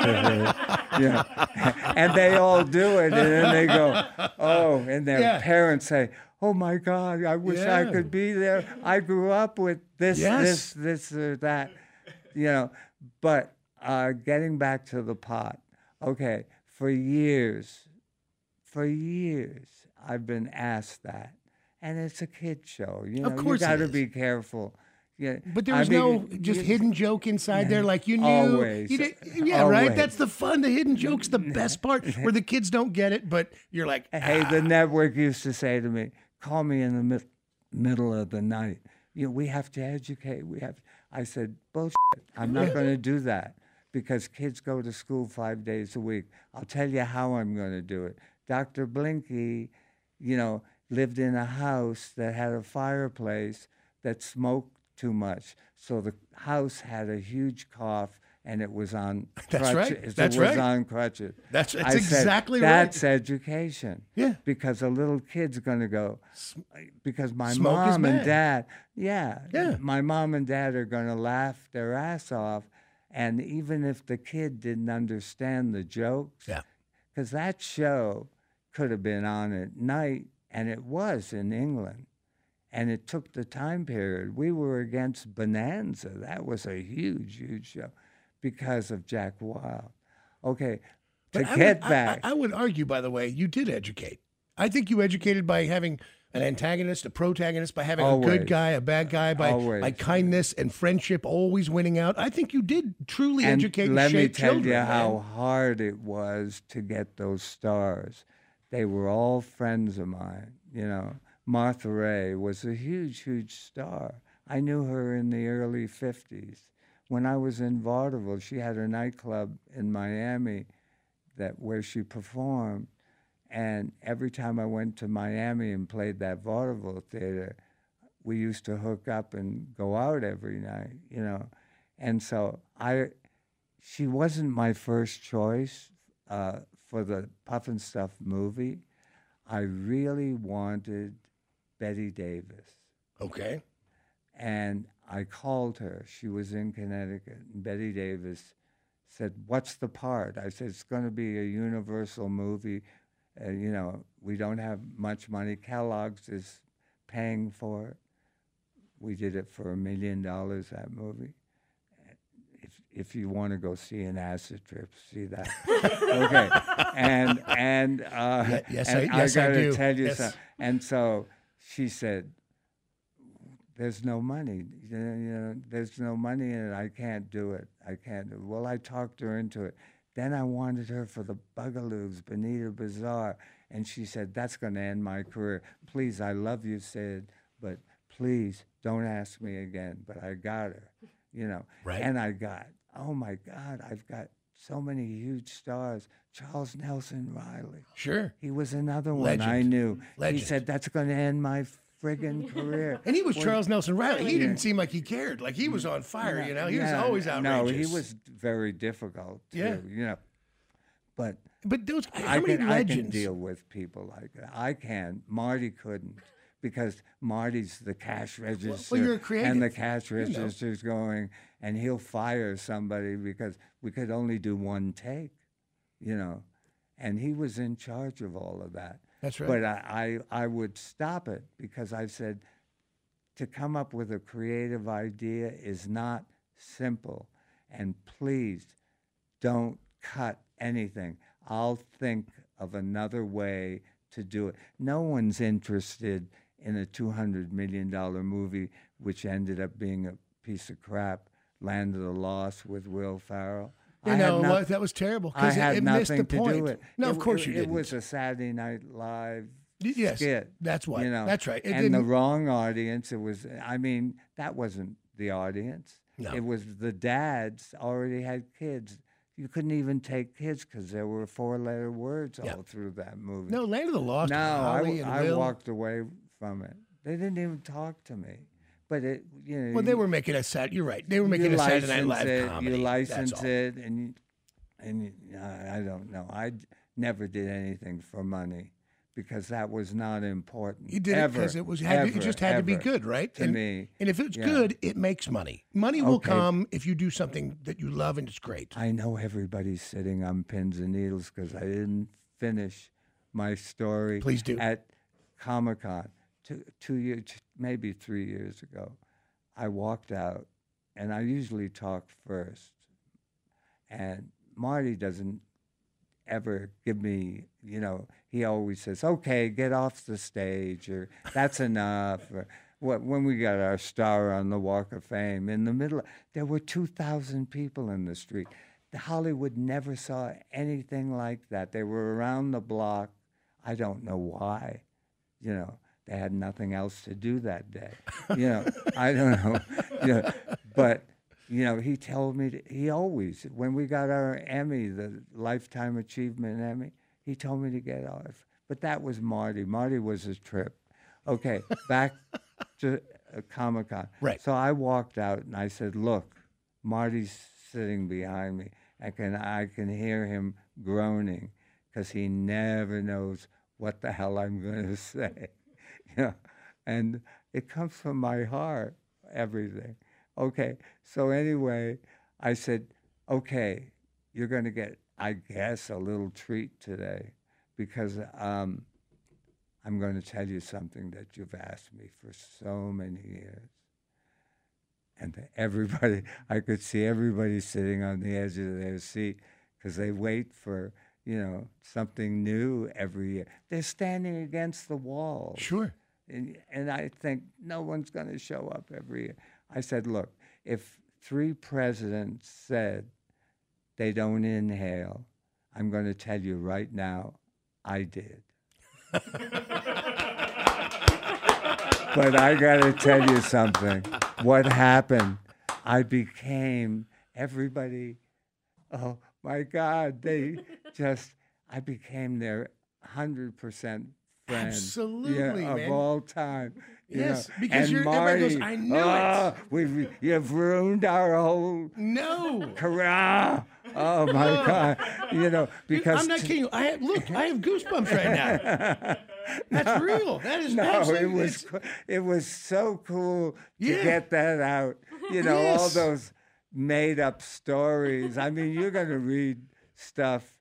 [SPEAKER 9] F. Yeah. And they all do it. And then they go, oh, and their yeah. parents say, oh, my God, I wish yeah. I could be there. I grew up with this, yes. this, this, or that. You know, but uh, getting back to the pot, okay, for years, for years, I've been asked that. And it's a kid show. You know,
[SPEAKER 7] of course
[SPEAKER 9] you got to be careful. Yeah,
[SPEAKER 7] but there was I mean, no just you, hidden joke inside yeah, there, like you knew.
[SPEAKER 9] Always.
[SPEAKER 7] You did, yeah,
[SPEAKER 9] always.
[SPEAKER 7] Right? That's the fun. The hidden joke's the best part, where the kids don't get it, but you're like, ah.
[SPEAKER 9] Hey, the network used to say to me, call me in the mid- middle of the night. You know, we have to educate. We have. I said, bullshit. I'm not going to do that, because kids go to school five days a week. I'll tell you how I'm going to do it. Doctor Blinky, you know, lived in a house that had a fireplace that smoked too much. So the house had a huge cough, and it was on
[SPEAKER 7] That's
[SPEAKER 9] crutches.
[SPEAKER 7] right. That's
[SPEAKER 9] it was
[SPEAKER 7] right.
[SPEAKER 9] on crutches.
[SPEAKER 7] That's, that's
[SPEAKER 9] I
[SPEAKER 7] exactly
[SPEAKER 9] said,
[SPEAKER 7] right.
[SPEAKER 9] That's education.
[SPEAKER 7] Yeah.
[SPEAKER 9] Because a little kid's going to go, because my
[SPEAKER 7] Smoke
[SPEAKER 9] mom
[SPEAKER 7] is
[SPEAKER 9] and
[SPEAKER 7] bad.
[SPEAKER 9] dad, yeah,
[SPEAKER 7] yeah,
[SPEAKER 9] my mom and dad are going to laugh their ass off. And even if the kid didn't understand the jokes,
[SPEAKER 7] yeah,
[SPEAKER 9] because that show could have been on at night, and it was in England. And it took the time period. We were against Bonanza. That was a huge, huge show because of Jack Wild. Okay, to
[SPEAKER 7] but
[SPEAKER 9] get
[SPEAKER 7] I would,
[SPEAKER 9] back.
[SPEAKER 7] I, I would argue, by the way, you did educate. I think you educated by having an antagonist, a protagonist, by having
[SPEAKER 9] always.
[SPEAKER 7] a good guy, a bad guy, by, by kindness and friendship always winning out. I think you did truly
[SPEAKER 9] and
[SPEAKER 7] educate and
[SPEAKER 9] let
[SPEAKER 7] shape
[SPEAKER 9] me tell
[SPEAKER 7] children,
[SPEAKER 9] you how
[SPEAKER 7] man.
[SPEAKER 9] hard it was to get those stars. They were all friends of mine, you know. Martha Ray was a huge, huge star. I knew her in the early fifties. When I was in vaudeville, she had a nightclub in Miami that where she performed. And every time I went to Miami and played that vaudeville theater, we used to hook up and go out every night, you know. And so I, she wasn't my first choice uh, for the Puff and Stuff movie. I really wanted Betty Davis.
[SPEAKER 7] Okay.
[SPEAKER 9] And I called her. She was in Connecticut. And Betty Davis said, what's the part? I said, it's going to be a Universal movie. Uh, you know, we don't have much money. Kellogg's is paying for it. We did it for a million dollars, that movie. If if you want to go see an acid trip, see that. Okay. And, and, uh,
[SPEAKER 7] yes,
[SPEAKER 9] and
[SPEAKER 7] I, yes,
[SPEAKER 9] I
[SPEAKER 7] I
[SPEAKER 9] got
[SPEAKER 7] do.
[SPEAKER 9] to tell you
[SPEAKER 7] yes.
[SPEAKER 9] something. And so she said, there's no money. You know, there's no money in it. I can't do it. I can't do it. Well, I talked her into it. Then I wanted her for the Bugaloos, Bonita Bazaar. And she said, that's going to end my career. Please, I love you, Sid, but please don't ask me again. But I got her, you know.
[SPEAKER 7] Right.
[SPEAKER 9] And I got, oh, my God, I've got so many huge stars. Charles Nelson Riley.
[SPEAKER 7] Sure.
[SPEAKER 9] He was another one
[SPEAKER 7] Legend.
[SPEAKER 9] I knew.
[SPEAKER 7] Legend.
[SPEAKER 9] He said, that's going to end my friggin' career.
[SPEAKER 7] And he was
[SPEAKER 9] well,
[SPEAKER 7] Charles Nelson Riley. He
[SPEAKER 9] yeah.
[SPEAKER 7] didn't seem like he cared. Like he was on fire,
[SPEAKER 9] no,
[SPEAKER 7] you know. He
[SPEAKER 9] yeah,
[SPEAKER 7] was always outrageous.
[SPEAKER 9] No, he was very difficult, too,
[SPEAKER 7] yeah.
[SPEAKER 9] you know. But,
[SPEAKER 7] but those, how
[SPEAKER 9] I,
[SPEAKER 7] many
[SPEAKER 9] can,
[SPEAKER 7] legends?
[SPEAKER 9] I can deal with people like that. I can. Marty couldn't, because Marty's the cash register.
[SPEAKER 7] Well, you're a creative.
[SPEAKER 9] And the cash
[SPEAKER 7] You know.
[SPEAKER 9] register's going, and he'll fire somebody because we could only do one take, you know. And he was in charge of all of that.
[SPEAKER 7] That's right.
[SPEAKER 9] But I, I, I would stop it because I said to come up with a creative idea is not simple. And please don't cut anything. I'll think of another way to do it. No one's interested in a two hundred million dollars movie, which ended up being a piece of crap, Land of the Lost with Will Ferrell.
[SPEAKER 7] You
[SPEAKER 9] I
[SPEAKER 7] know,
[SPEAKER 9] had no-
[SPEAKER 7] well, that was terrible
[SPEAKER 9] I
[SPEAKER 7] because it,
[SPEAKER 9] had
[SPEAKER 7] it
[SPEAKER 9] nothing
[SPEAKER 7] missed the
[SPEAKER 9] to
[SPEAKER 7] point.
[SPEAKER 9] do with it.
[SPEAKER 7] No,
[SPEAKER 9] it,
[SPEAKER 7] of course
[SPEAKER 9] it,
[SPEAKER 7] you
[SPEAKER 9] it
[SPEAKER 7] didn't.
[SPEAKER 9] was a Saturday Night Live
[SPEAKER 7] Y- yes,
[SPEAKER 9] skit.
[SPEAKER 7] that's why.
[SPEAKER 9] You know,
[SPEAKER 7] That's right. It
[SPEAKER 9] and the
[SPEAKER 7] didn't-
[SPEAKER 9] wrong audience. It was. I mean, that wasn't the audience.
[SPEAKER 7] No.
[SPEAKER 9] It was the dads already had kids. You couldn't even take kids because there were four-letter words
[SPEAKER 7] Yeah.
[SPEAKER 9] all through that movie.
[SPEAKER 7] No, Land of the Lost.
[SPEAKER 9] No, I,
[SPEAKER 7] Holly
[SPEAKER 9] w-
[SPEAKER 7] and
[SPEAKER 9] I
[SPEAKER 7] Will.
[SPEAKER 9] walked away from it. They didn't even talk to me. But it, you know,
[SPEAKER 7] Well, they
[SPEAKER 9] you-
[SPEAKER 7] were making a sad. You're right. They were making
[SPEAKER 9] you
[SPEAKER 7] a Saturday Night
[SPEAKER 9] license
[SPEAKER 7] Live
[SPEAKER 9] it,
[SPEAKER 7] comedy.
[SPEAKER 9] You
[SPEAKER 7] That's
[SPEAKER 9] license
[SPEAKER 7] all.
[SPEAKER 9] it, and you, and you, I I don't know. I d- never did anything for money because that was not important.
[SPEAKER 7] You did it
[SPEAKER 9] ever,
[SPEAKER 7] because it was had to, it
[SPEAKER 9] ever,
[SPEAKER 7] just had to be
[SPEAKER 9] ever
[SPEAKER 7] good, right?
[SPEAKER 9] to
[SPEAKER 7] and,
[SPEAKER 9] me.
[SPEAKER 7] and if it's
[SPEAKER 9] yeah.
[SPEAKER 7] good, it makes money. Money will
[SPEAKER 9] Okay.
[SPEAKER 7] come if you do something that you love and it's great.
[SPEAKER 9] I know everybody's sitting on pins and needles because I didn't finish my story.
[SPEAKER 7] Please do.
[SPEAKER 9] At Comic Con two two years, maybe three years ago. I walked out, and I usually talk first. And Marty doesn't ever give me, you know, he always says, okay, get off the stage, or that's enough. Or what, when we got our star on the Walk of Fame, in the middle, there were two thousand people in the street. The Hollywood never saw anything like that. They were around the block. I don't know why, you know. They had nothing else to do that day. You know, I don't know. You know, but, you know, he told me, to, he always, when we got our Emmy, the Lifetime Achievement Emmy, he told me to get off. But that was Marty. Marty was a trip. Okay, back to uh, Comic-Con.
[SPEAKER 7] Right.
[SPEAKER 9] So I walked out and I said, look, Marty's sitting behind me. I can, I can hear him groaning because he never knows what the hell I'm going to say. Yeah, and it comes from my heart, everything. Okay, so anyway, I said, okay, you're going to get, I guess, a little treat today because um, I'm going to tell you something that you've asked me for so many years. And everybody, I could see everybody sitting on the edge of their seat because they wait for, you know, something new every year. They're standing against the wall.
[SPEAKER 7] Sure.
[SPEAKER 9] And, and I think no one's going to show up every year. I said, look, if three presidents said they don't inhale, I'm going to tell you right now, I did. But I got to tell you something. What happened? I became everybody, oh my God, they just, I became their one hundred percent friend.
[SPEAKER 7] Absolutely,
[SPEAKER 9] yeah,
[SPEAKER 7] man.
[SPEAKER 9] of all time. you
[SPEAKER 7] Yes,
[SPEAKER 9] know.
[SPEAKER 7] because
[SPEAKER 9] and
[SPEAKER 7] you're-
[SPEAKER 9] Marty,
[SPEAKER 7] everybody goes, "I knew it."
[SPEAKER 9] oh, We've, you've ruined our whole
[SPEAKER 7] No.
[SPEAKER 9] career. Oh my God. You know, because
[SPEAKER 7] I'm not
[SPEAKER 9] t-
[SPEAKER 7] kidding you. I have, look, I have goosebumps right now. That's real. That is
[SPEAKER 9] No,
[SPEAKER 7] absolutely.
[SPEAKER 9] it was
[SPEAKER 7] it's-
[SPEAKER 9] co- it was so cool to
[SPEAKER 7] Yeah.
[SPEAKER 9] get that out. You know, all
[SPEAKER 7] Yes.
[SPEAKER 9] those made up stories. I mean, you're going to read stuff.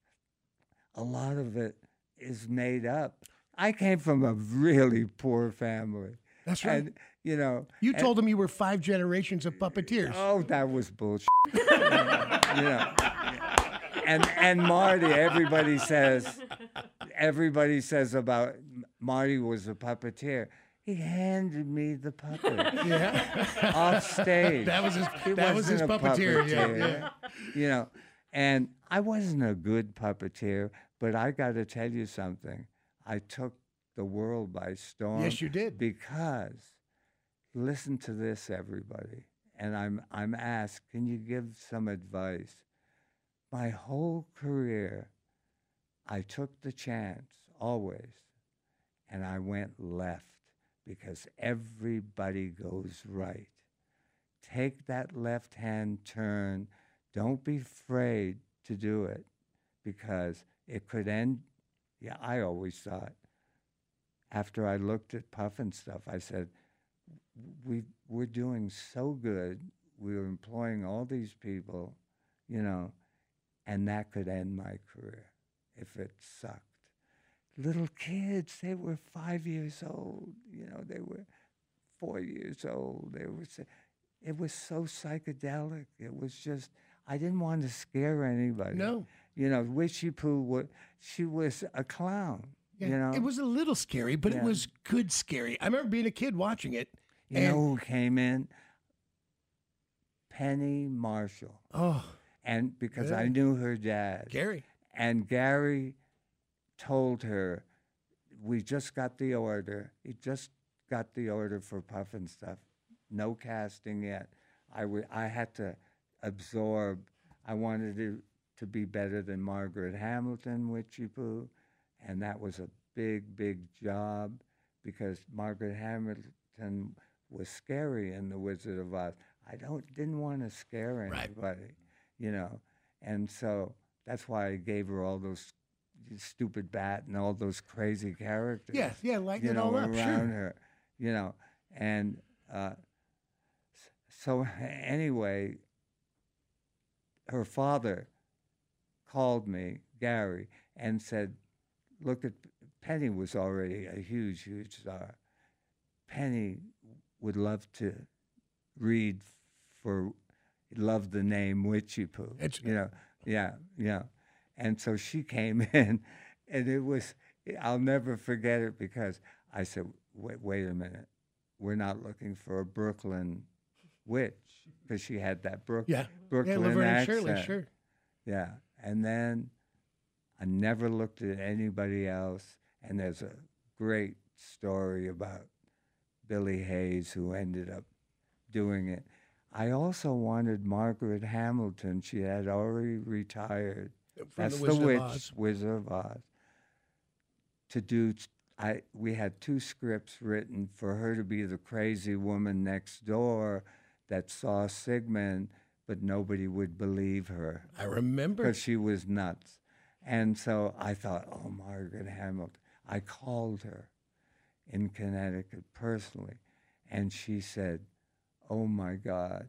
[SPEAKER 9] A lot of it is made up. I came from a really poor family.
[SPEAKER 7] That's right.
[SPEAKER 9] And, you know,
[SPEAKER 7] You
[SPEAKER 9] and-
[SPEAKER 7] told them you were five generations of puppeteers.
[SPEAKER 9] Oh, that was bullshit. you know. And and Marty, everybody says, everybody says about Marty was a puppeteer. He handed me the puppet.
[SPEAKER 7] Yeah.
[SPEAKER 9] Off stage.
[SPEAKER 7] That was his-
[SPEAKER 9] He
[SPEAKER 7] that was his
[SPEAKER 9] wasn't a
[SPEAKER 7] puppeteer, yeah,
[SPEAKER 9] puppeteer,
[SPEAKER 7] yeah.
[SPEAKER 9] You know, and I wasn't a good puppeteer, but I got to tell you something. I took the world by storm.
[SPEAKER 7] Yes, you did.
[SPEAKER 9] Because, listen to this, everybody. And I'm I'm asked, can you give some advice? My whole career, I took the chance always, and I went left because everybody goes right. Take that left-hand turn. Don't be afraid to do it because it could end. Yeah, I always thought. After I looked at Puffin stuff, I said, we, we're doing so good. We're employing all these people, you know, and that could end my career if it sucked. Little kids, they were five years old, you know, they were four years old. They were, so- it was so psychedelic. It was just, I didn't want to scare anybody.
[SPEAKER 7] No.
[SPEAKER 9] You know, Witchy Poo, wa- she was a clown.
[SPEAKER 7] Yeah,
[SPEAKER 9] you know,
[SPEAKER 7] it was a little scary, but
[SPEAKER 9] Yeah.
[SPEAKER 7] it was good scary. I remember being a kid watching it.
[SPEAKER 9] You
[SPEAKER 7] and,
[SPEAKER 9] know who came in? Penny Marshall.
[SPEAKER 7] Oh,
[SPEAKER 9] And because I
[SPEAKER 7] Yeah.
[SPEAKER 9] knew her dad.
[SPEAKER 7] Gary.
[SPEAKER 9] And Gary told her, we just got the order. He just got the order for Puff and Stuff. No casting yet. I would. I had to absorb. I wanted it to be better than Margaret Hamilton, Witchy Poo. And that was a big, big job because Margaret Hamilton was scary in The Wizard of Oz. I don't didn't want to scare
[SPEAKER 7] Right.
[SPEAKER 9] anybody, you know. And so that's why I gave her all those stupid bat and all those crazy characters.
[SPEAKER 7] Yeah, yeah, lighten
[SPEAKER 9] you
[SPEAKER 7] it
[SPEAKER 9] know,
[SPEAKER 7] all up,
[SPEAKER 9] around
[SPEAKER 7] sure.
[SPEAKER 9] her, you know. And uh, s- so anyway, her father called me, Gary, and said, look at, Penny was already a huge, huge star. Penny would love to read for, loved the name Witchy Poo.
[SPEAKER 7] It's-
[SPEAKER 9] you know, yeah, yeah. And so she came in, and it was, I'll never forget it because I said, wait, wait a minute. We're not looking for a Brooklyn witch because she had that Brook,
[SPEAKER 7] Yeah.
[SPEAKER 9] Brooklyn
[SPEAKER 7] yeah, Laverne and
[SPEAKER 9] accent.
[SPEAKER 7] Shirley, sure.
[SPEAKER 9] Yeah. And then I never looked at anybody else. And there's a great story about Billy Hayes who ended up doing it. I also wanted Margaret Hamilton. She had already retired.
[SPEAKER 7] From
[SPEAKER 9] That's
[SPEAKER 7] The
[SPEAKER 9] the,
[SPEAKER 7] Wizard of
[SPEAKER 9] witch,
[SPEAKER 7] Oz.
[SPEAKER 9] Wizard of Oz. To do, I we had two scripts written for her to be the crazy woman next door that saw Sigmund, but nobody would believe her
[SPEAKER 7] I remember.
[SPEAKER 9] because she was nuts. And so I thought, oh, Margaret Hamilton. I called her in Connecticut personally, and she said, oh, my God,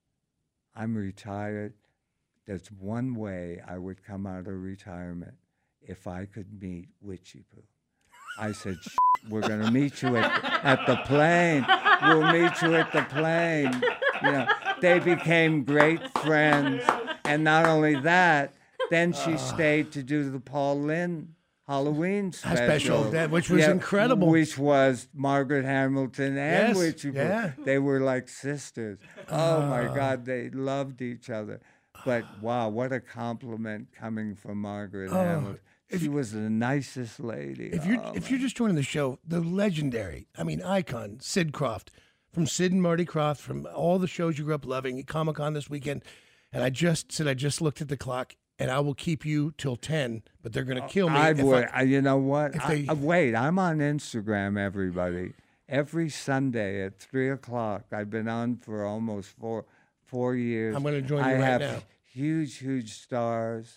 [SPEAKER 9] I'm retired. There's one way I would come out of retirement if I could meet Witchy Poo. I said, "Shh, we're going to meet you at, at the plane. We'll meet you at the plane. You know, they became great friends. And not only that, then she stayed to do the Paul Lynde Halloween special.
[SPEAKER 7] special, that- which was incredible.
[SPEAKER 9] Which was Margaret Hamilton and
[SPEAKER 7] Yes,
[SPEAKER 9] Witchy Poo.
[SPEAKER 7] yeah.
[SPEAKER 9] They were like sisters. Oh, my God, they loved each other. But, wow, what a compliment coming from Margaret Hamilton. She was the nicest lady.
[SPEAKER 7] If you're
[SPEAKER 9] Oh,
[SPEAKER 7] if you're just joining the show, the legendary, I mean, icon, Sid Croft, from Sid and Marty Croft, from all the shows you grew up loving, Comic Con this weekend, and I just said I just looked at the clock, and I will keep you till ten, but they're gonna kill me.
[SPEAKER 9] I
[SPEAKER 7] if
[SPEAKER 9] would.
[SPEAKER 7] I-
[SPEAKER 9] I, you know what?
[SPEAKER 7] if
[SPEAKER 9] I-
[SPEAKER 7] they-
[SPEAKER 9] I- wait, I'm on Instagram, everybody. Every Sunday at three o'clock. I've been on for almost four four years.
[SPEAKER 7] I'm gonna join you
[SPEAKER 9] I
[SPEAKER 7] right
[SPEAKER 9] have
[SPEAKER 7] now.
[SPEAKER 9] huge, huge stars.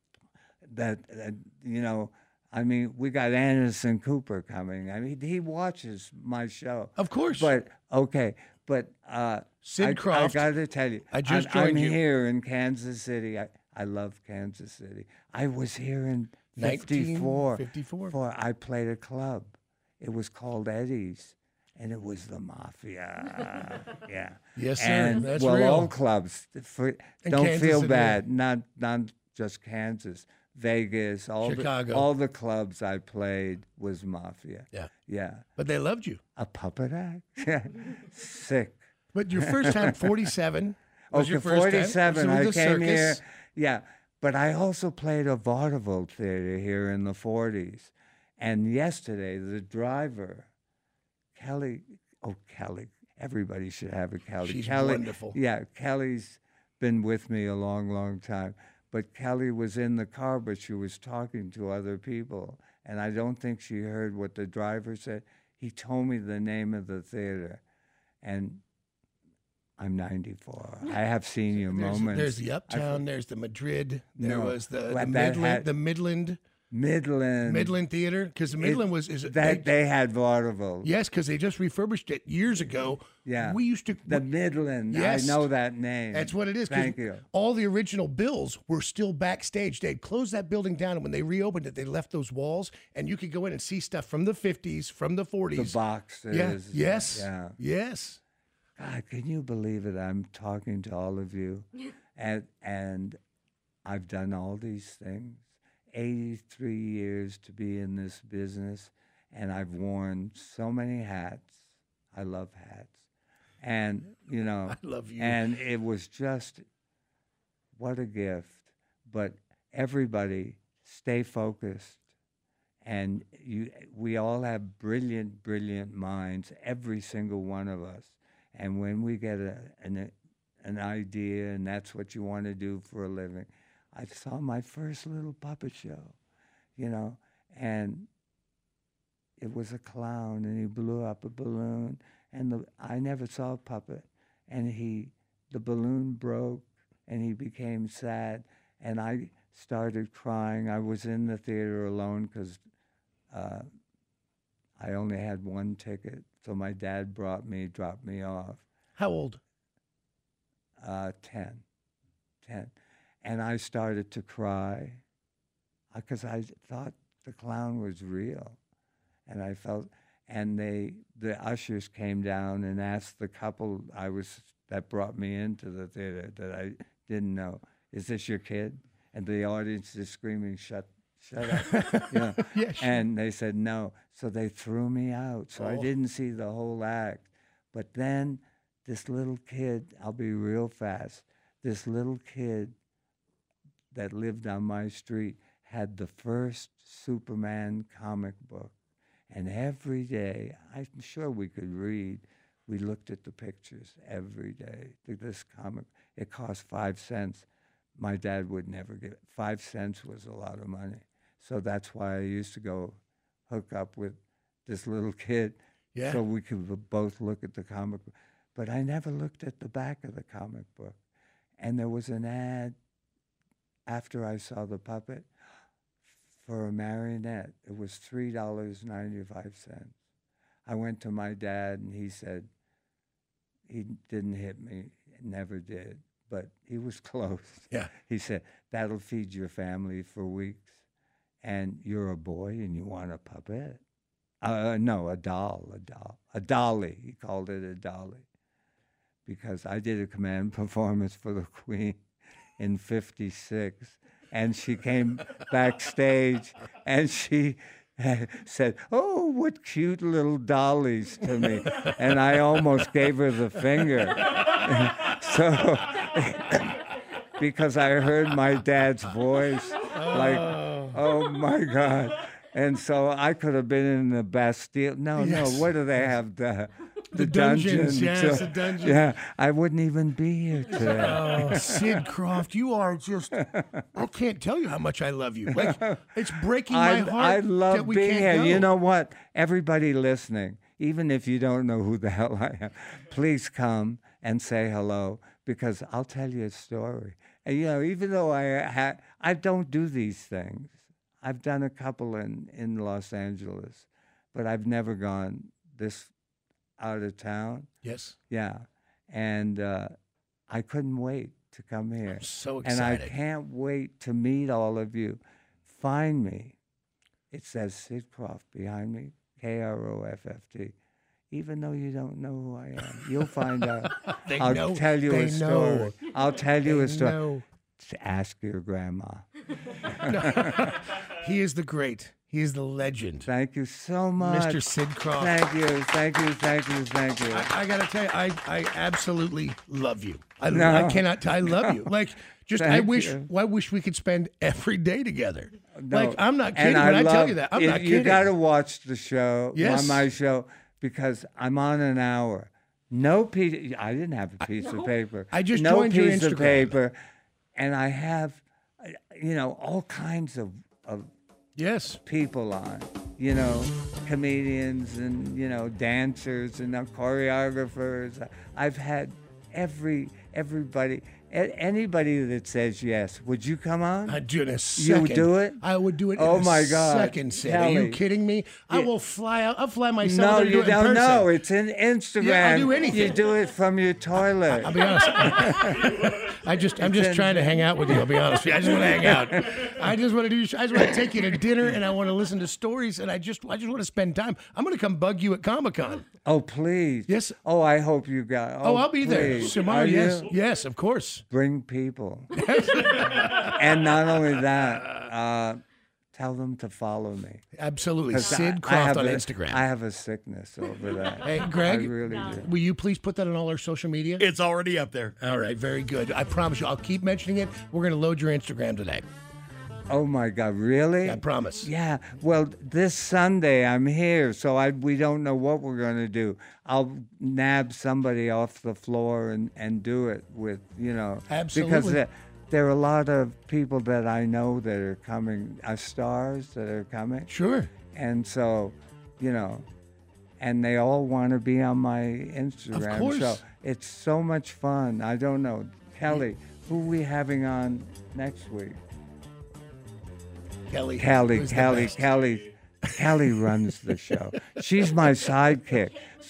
[SPEAKER 9] That, that you know. I mean, we got Anderson Cooper coming. I mean, he watches my show.
[SPEAKER 7] Of course.
[SPEAKER 9] But okay, but uh,
[SPEAKER 7] Sid
[SPEAKER 9] I,
[SPEAKER 7] Croft,
[SPEAKER 9] I got to tell you,
[SPEAKER 7] I just
[SPEAKER 9] I'm,
[SPEAKER 7] joined
[SPEAKER 9] I'm
[SPEAKER 7] you.
[SPEAKER 9] here in Kansas City. I, I love Kansas City. I was here in
[SPEAKER 7] nineteen
[SPEAKER 9] fifty-four.
[SPEAKER 7] fifty-four.
[SPEAKER 9] For I played a club. It was called Eddie's, and it was the mafia. Yeah.
[SPEAKER 7] Yes, sir.
[SPEAKER 9] And,
[SPEAKER 7] That's
[SPEAKER 9] well,
[SPEAKER 7] real.
[SPEAKER 9] all clubs. For,
[SPEAKER 7] In
[SPEAKER 9] don't
[SPEAKER 7] Kansas
[SPEAKER 9] feel
[SPEAKER 7] City,
[SPEAKER 9] bad. Not not just Kansas. Vegas, all
[SPEAKER 7] Chicago.
[SPEAKER 9] the all the clubs I played was mafia.
[SPEAKER 7] Yeah.
[SPEAKER 9] Yeah.
[SPEAKER 7] But they loved you.
[SPEAKER 9] A puppet act. Sick.
[SPEAKER 7] But your first time, forty-seven. Was
[SPEAKER 9] Okay,
[SPEAKER 7] your first time.
[SPEAKER 9] forty-seven.
[SPEAKER 7] So
[SPEAKER 9] I
[SPEAKER 7] the
[SPEAKER 9] came
[SPEAKER 7] circus.
[SPEAKER 9] here. Yeah, but I also played a vaudeville theater here in the forties. And yesterday, the driver, Kelly. Oh, Kelly. Everybody should have a Kelly.
[SPEAKER 7] She's
[SPEAKER 9] Kelly,
[SPEAKER 7] wonderful.
[SPEAKER 9] Yeah, Kelly's been with me a long, long time. But Kelly was in the car, but she was talking to other people. And I don't think she heard what the driver said. He told me the name of the theater. And I'm ninety-four. I have senior
[SPEAKER 7] There's,
[SPEAKER 9] moments.
[SPEAKER 7] there's the
[SPEAKER 9] I
[SPEAKER 7] Uptown. There's the Madrid. There
[SPEAKER 9] No,
[SPEAKER 7] was the, the
[SPEAKER 9] that
[SPEAKER 7] Midland.
[SPEAKER 9] had-
[SPEAKER 7] the Midland.
[SPEAKER 9] Midland.
[SPEAKER 7] Midland Theater, because the Midland was is
[SPEAKER 9] That
[SPEAKER 7] they-
[SPEAKER 9] they had vaudeville.
[SPEAKER 7] yes, because they just refurbished it years ago.
[SPEAKER 9] Yeah.
[SPEAKER 7] we used to.
[SPEAKER 9] The Midland.
[SPEAKER 7] Yes.
[SPEAKER 9] I know that name.
[SPEAKER 7] That's what it is. 'cause
[SPEAKER 9] Thank you.
[SPEAKER 7] All the original bills were still backstage. They'd closed that building down, and when they reopened it, they left those walls, and you could go in and see stuff from the fifties, from the
[SPEAKER 9] The
[SPEAKER 7] forties.
[SPEAKER 9] boxes.
[SPEAKER 7] Yeah. Yes.
[SPEAKER 9] Yeah.
[SPEAKER 7] Yes.
[SPEAKER 9] God, can you believe it? I'm talking to all of you, and and I've done all these things, eighty-three years to be in this business, and I've worn so many hats. I love hats. And, you know,
[SPEAKER 7] I love you.
[SPEAKER 9] And it was just, what a gift. But everybody, stay focused. And you, we all have brilliant, brilliant minds, every single one of us. And when we get a, an, an idea, and that's what you want to do for a living, I saw my first little puppet show, you know, and it was a clown, and he blew up a balloon, and the, I never saw a puppet, and he, the balloon broke, and he became sad, and I started crying. I was in the theater alone because uh, I only had one ticket, so my dad brought me, dropped me off.
[SPEAKER 7] How old?
[SPEAKER 9] Uh, ten, ten. And I started to cry because I thought the clown was real. And I felt, and they, the ushers came down and asked the couple I was, that brought me into the theater that I didn't know, is this your kid? And the audience is screaming, shut, shut up. You know?
[SPEAKER 7] Yeah, sure.
[SPEAKER 9] And they said no. So they threw me out. So
[SPEAKER 7] Oh.
[SPEAKER 9] I didn't see the whole act. But then this little kid, I'll be real fast, this little kid that lived on my street had the first Superman comic book. And every day, I'm sure we could read, we looked at the pictures every day. This comic, it cost five cents. My dad would never give it. Five cents was a lot of money. So that's why I used to go hook up with this little kid
[SPEAKER 7] Yeah.
[SPEAKER 9] so we could both look at the comic book. But I never looked at the back of the comic book. And there was an ad after I saw the puppet for a marionette. It was three dollars and ninety-five cents. I went to my dad, and he said, he didn't hit me, never did, but he was close.
[SPEAKER 7] Yeah.
[SPEAKER 9] He said, that'll feed your family for weeks, and you're a boy and you want a puppet? Uh, no, a doll, a doll, a dolly. He called it a dolly, because I did a command performance for the Queen in fifty-six, and she came backstage and she said, oh, what cute little dollies to me. And I almost gave her the finger. So, because I heard my dad's voice, like, oh my God. And so I could have been in the Bastille. No,
[SPEAKER 7] Yes.
[SPEAKER 9] no, what do they have? The,
[SPEAKER 7] The
[SPEAKER 9] the
[SPEAKER 7] dungeons,
[SPEAKER 9] dungeon.
[SPEAKER 7] yes,
[SPEAKER 9] So-
[SPEAKER 7] the dungeon.
[SPEAKER 9] Yeah, I wouldn't even be here today.
[SPEAKER 7] Oh, Sid Croft, you are just, I can't tell you how much I love you. Like, it's breaking my
[SPEAKER 9] I,
[SPEAKER 7] heart
[SPEAKER 9] I love
[SPEAKER 7] that we
[SPEAKER 9] being
[SPEAKER 7] can't
[SPEAKER 9] here.
[SPEAKER 7] go.
[SPEAKER 9] You know what? Everybody listening, even if you don't know who the hell I am, please come and say hello, because I'll tell you a story. And, you know, even though I ha- I don't do these things, I've done a couple in, in Los Angeles, but I've never gone this out of town.
[SPEAKER 7] Yes.
[SPEAKER 9] Yeah. And uh, I couldn't wait to come here.
[SPEAKER 7] I'm so
[SPEAKER 9] And I
[SPEAKER 7] excited.
[SPEAKER 9] can't wait to meet all of you. Find me. It says Sid Croft behind me, K R O F F T. Even though you don't know who I am, you'll find out.
[SPEAKER 7] They
[SPEAKER 9] I'll
[SPEAKER 7] know.
[SPEAKER 9] tell you
[SPEAKER 7] They
[SPEAKER 9] a story.
[SPEAKER 7] know.
[SPEAKER 9] I'll tell you
[SPEAKER 7] They
[SPEAKER 9] a story.
[SPEAKER 7] know.
[SPEAKER 9] Ask your grandma.
[SPEAKER 7] He is the great. He is the legend.
[SPEAKER 9] Thank you so much.
[SPEAKER 7] Mister Sid Croft.
[SPEAKER 9] Thank you, thank you, thank you, thank you.
[SPEAKER 7] I, I gotta tell you, I, I absolutely love you. I,
[SPEAKER 9] No.
[SPEAKER 7] I cannot. I love you. Like, just I
[SPEAKER 9] Thank
[SPEAKER 7] wish.
[SPEAKER 9] you.
[SPEAKER 7] I wish we could spend every day together.
[SPEAKER 9] No.
[SPEAKER 7] Like, I'm not kidding
[SPEAKER 9] And
[SPEAKER 7] when I, tell
[SPEAKER 9] love-
[SPEAKER 7] you that. I'm
[SPEAKER 9] you,
[SPEAKER 7] not
[SPEAKER 9] You
[SPEAKER 7] kidding.
[SPEAKER 9] got to watch the show,
[SPEAKER 7] Yes.
[SPEAKER 9] my, my show, because I'm on an hour. No piece. I didn't have a piece of paper.
[SPEAKER 7] I just
[SPEAKER 9] no
[SPEAKER 7] joined your
[SPEAKER 9] piece of
[SPEAKER 7] Instagram.
[SPEAKER 9] paper, and I have, uh, you know, all kinds of of
[SPEAKER 7] Yes.
[SPEAKER 9] people on. You know, comedians and you know dancers and uh, choreographers. I've had every everybody. a- Anybody that says yes, would you come on?
[SPEAKER 7] I'd do it in a
[SPEAKER 9] You
[SPEAKER 7] second.
[SPEAKER 9] would do it?
[SPEAKER 7] I would do it
[SPEAKER 9] Oh
[SPEAKER 7] in a
[SPEAKER 9] my God.
[SPEAKER 7] second, Sid. Are you
[SPEAKER 9] Kelly.
[SPEAKER 7] kidding me? I
[SPEAKER 9] Yeah.
[SPEAKER 7] will fly out. I'll fly myself
[SPEAKER 9] No,
[SPEAKER 7] there to do
[SPEAKER 9] you
[SPEAKER 7] it in
[SPEAKER 9] don't
[SPEAKER 7] person.
[SPEAKER 9] know. It's in Instagram.
[SPEAKER 7] Yeah, I'll do anything.
[SPEAKER 9] You do it from your toilet.
[SPEAKER 7] I'll be honest. I just, I'm just
[SPEAKER 9] in-
[SPEAKER 7] trying to hang out with you. I'll be honest. with you. I just want to hang out. I just want to do. I just want to take you to dinner, and I want to listen to stories, and I just, I just want to spend time. I'm going to come bug you at Comic Con.
[SPEAKER 9] Oh, please.
[SPEAKER 7] Yes.
[SPEAKER 9] Oh, I hope you got.
[SPEAKER 7] Oh, I'll be there
[SPEAKER 9] please.
[SPEAKER 7] tomorrow.
[SPEAKER 9] Are
[SPEAKER 7] Yes,
[SPEAKER 9] you?
[SPEAKER 7] yes, of course.
[SPEAKER 9] Bring people. And not only that, uh, tell them to follow me.
[SPEAKER 7] Absolutely.
[SPEAKER 9] 'Cause
[SPEAKER 7] Sid
[SPEAKER 9] I- I
[SPEAKER 7] Croft
[SPEAKER 9] have
[SPEAKER 7] on
[SPEAKER 9] a-
[SPEAKER 7] Instagram.
[SPEAKER 9] I have a sickness over that.
[SPEAKER 7] Hey, Greg,
[SPEAKER 9] I really do.
[SPEAKER 7] will you please put that on all our social media?
[SPEAKER 10] It's already up there.
[SPEAKER 7] All right, very good. I promise you, I'll keep mentioning it. We're going to load your Instagram today.
[SPEAKER 9] Oh my God, really?
[SPEAKER 7] I promise.
[SPEAKER 9] Yeah. Well, this Sunday I'm here, so I we don't know what we're going to do. I'll nab somebody off the floor and, and do it with, you know.
[SPEAKER 7] Absolutely.
[SPEAKER 9] Because there, there are a lot of people that I know that are coming, are stars that are coming.
[SPEAKER 7] Sure.
[SPEAKER 9] And so, you know, and they all want to be on my Instagram.
[SPEAKER 7] Of course.
[SPEAKER 9] So it's so much fun. I don't know. Kelly, who are we having on next week?
[SPEAKER 7] Kelly.
[SPEAKER 9] Kelly,
[SPEAKER 7] who's the
[SPEAKER 9] Kelly,
[SPEAKER 7] best.
[SPEAKER 9] Kelly, Kelly runs the show. She's my sidekick.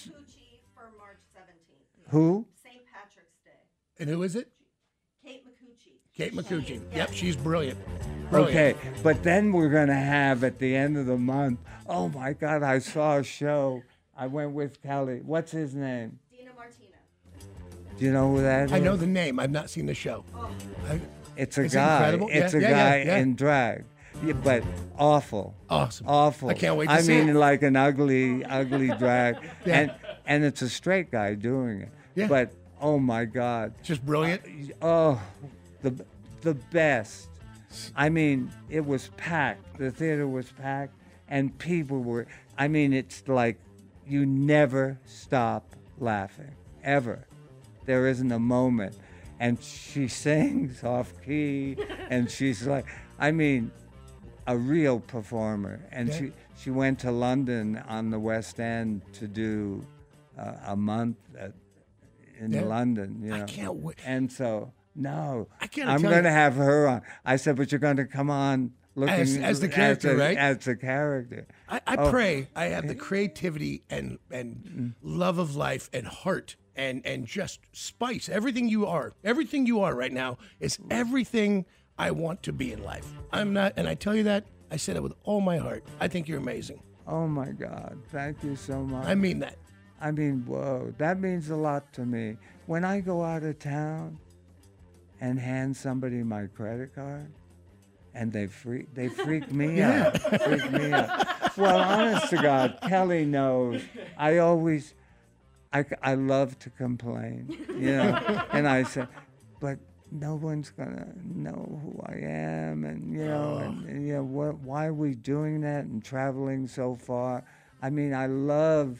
[SPEAKER 11] for March seventeenth.
[SPEAKER 9] Who?
[SPEAKER 11] Saint Patrick's Day.
[SPEAKER 7] And who is it?
[SPEAKER 11] Kate McCucci.
[SPEAKER 7] Kate McCucci. Yep, she's brilliant. Brilliant.
[SPEAKER 9] Okay, but then we're going to have at the end of the month, oh my God, I saw a show. I went with Kelly. What's his name?
[SPEAKER 11] Dina Martina.
[SPEAKER 9] Do you know who that is?
[SPEAKER 7] I know the name. I've not seen the show. I,
[SPEAKER 9] It's a
[SPEAKER 7] Is it
[SPEAKER 9] guy.
[SPEAKER 7] incredible?
[SPEAKER 9] It's
[SPEAKER 7] Yeah,
[SPEAKER 9] a
[SPEAKER 7] yeah,
[SPEAKER 9] guy
[SPEAKER 7] yeah, yeah.
[SPEAKER 9] in drag. Yeah, but awful.
[SPEAKER 7] Awesome.
[SPEAKER 9] Awful.
[SPEAKER 7] I can't wait to
[SPEAKER 9] I
[SPEAKER 7] see
[SPEAKER 9] mean,
[SPEAKER 7] it.
[SPEAKER 9] like an ugly, ugly drag.
[SPEAKER 7] Yeah.
[SPEAKER 9] And and it's a straight guy doing it.
[SPEAKER 7] Yeah.
[SPEAKER 9] But oh my God.
[SPEAKER 7] Just brilliant.
[SPEAKER 9] Oh, the the best. I mean, it was packed. The theater was packed, and people were. I mean, it's like you never stop laughing ever. There isn't a moment. And she sings off key, and she's like, I mean, a real performer. And
[SPEAKER 7] Yeah.
[SPEAKER 9] she she went to London on the West End to do uh, a month at, in
[SPEAKER 7] Yeah.
[SPEAKER 9] London. You
[SPEAKER 7] I
[SPEAKER 9] know.
[SPEAKER 7] can't wait.
[SPEAKER 9] And so, no,
[SPEAKER 7] I can't
[SPEAKER 9] I'm
[SPEAKER 7] tell
[SPEAKER 9] going to
[SPEAKER 7] you-
[SPEAKER 9] have her on. I said, but you're going to come on looking
[SPEAKER 7] As- as the character,
[SPEAKER 9] as a,
[SPEAKER 7] right?
[SPEAKER 9] As a character.
[SPEAKER 7] I, I
[SPEAKER 9] Oh.
[SPEAKER 7] pray I have the creativity and and love of life and heart and and just spice. Everything you are, everything you are right now is everything I want to be in life. I'm not, and I tell you that, I said it with all my heart. I think you're amazing.
[SPEAKER 9] Oh my God! Thank you so much.
[SPEAKER 7] I mean that.
[SPEAKER 9] I mean, whoa, that means a lot to me. When I go out of town and hand somebody my credit card, and they freak, they freak me out. Freak me out. Well, honest to God, Kelly knows. I always, I, I love to complain, you know. And I say, but no one's gonna know who I am, and you know, and, and you know, what, why are we doing that and traveling so far? I mean, I love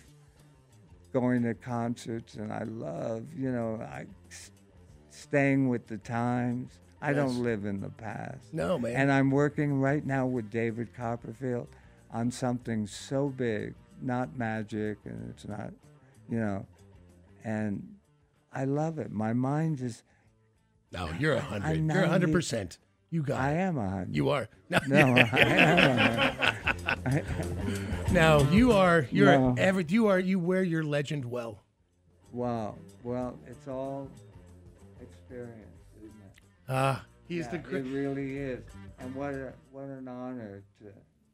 [SPEAKER 9] going to concerts, and I love, you know, I staying with the times. I
[SPEAKER 7] Yes.
[SPEAKER 9] don't live in the past.
[SPEAKER 7] No, man.
[SPEAKER 9] And I'm working right now with David Copperfield on something so big, not magic, and it's not, you know, and I love it. My mind is.
[SPEAKER 7] No, you're a hundred.
[SPEAKER 9] I'm
[SPEAKER 7] You're a hundred
[SPEAKER 9] ninety
[SPEAKER 7] percent. You got
[SPEAKER 9] I
[SPEAKER 7] it.
[SPEAKER 9] am a hundred.
[SPEAKER 7] You are. No,
[SPEAKER 9] No, I am a hundred.
[SPEAKER 7] no, you are. You're
[SPEAKER 9] No.
[SPEAKER 7] every. You are. You wear your legend well.
[SPEAKER 9] Wow. Well, it's all experience, isn't it?
[SPEAKER 7] Ah, he's
[SPEAKER 9] Yeah,
[SPEAKER 7] the. Gr-
[SPEAKER 9] it really is. And what a, what an honor to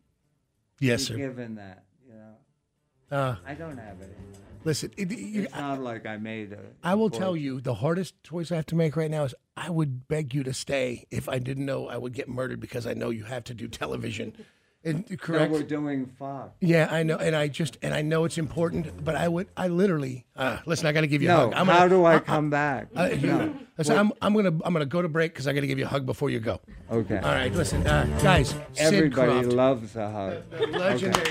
[SPEAKER 7] yes,
[SPEAKER 9] be
[SPEAKER 7] sir.
[SPEAKER 9] given that, you know.
[SPEAKER 7] Uh,
[SPEAKER 9] I don't have it.
[SPEAKER 7] listen, it, you,
[SPEAKER 9] It's not like I made a.
[SPEAKER 7] I will
[SPEAKER 9] fortune.
[SPEAKER 7] tell you, the hardest choice I have to make right now is I would beg you to stay if I didn't know I would get murdered because I know you have to do television. And
[SPEAKER 9] No,
[SPEAKER 7] correct?
[SPEAKER 9] we're doing Fox.
[SPEAKER 7] Yeah, I know, and I just and I know it's important, but I would, I literally, uh, listen, I got to give you a
[SPEAKER 9] No,
[SPEAKER 7] hug. I'm
[SPEAKER 9] how
[SPEAKER 7] gonna,
[SPEAKER 9] do I
[SPEAKER 7] I-
[SPEAKER 9] come back?
[SPEAKER 7] Uh, you-
[SPEAKER 9] No.
[SPEAKER 7] listen, I'm, I'm gonna, I'm gonna go to break because I got to give you a hug before you go.
[SPEAKER 9] Okay.
[SPEAKER 7] All right, listen, uh, guys. Sid
[SPEAKER 9] Everybody
[SPEAKER 7] Croft,
[SPEAKER 9] loves a hug.
[SPEAKER 7] legendary.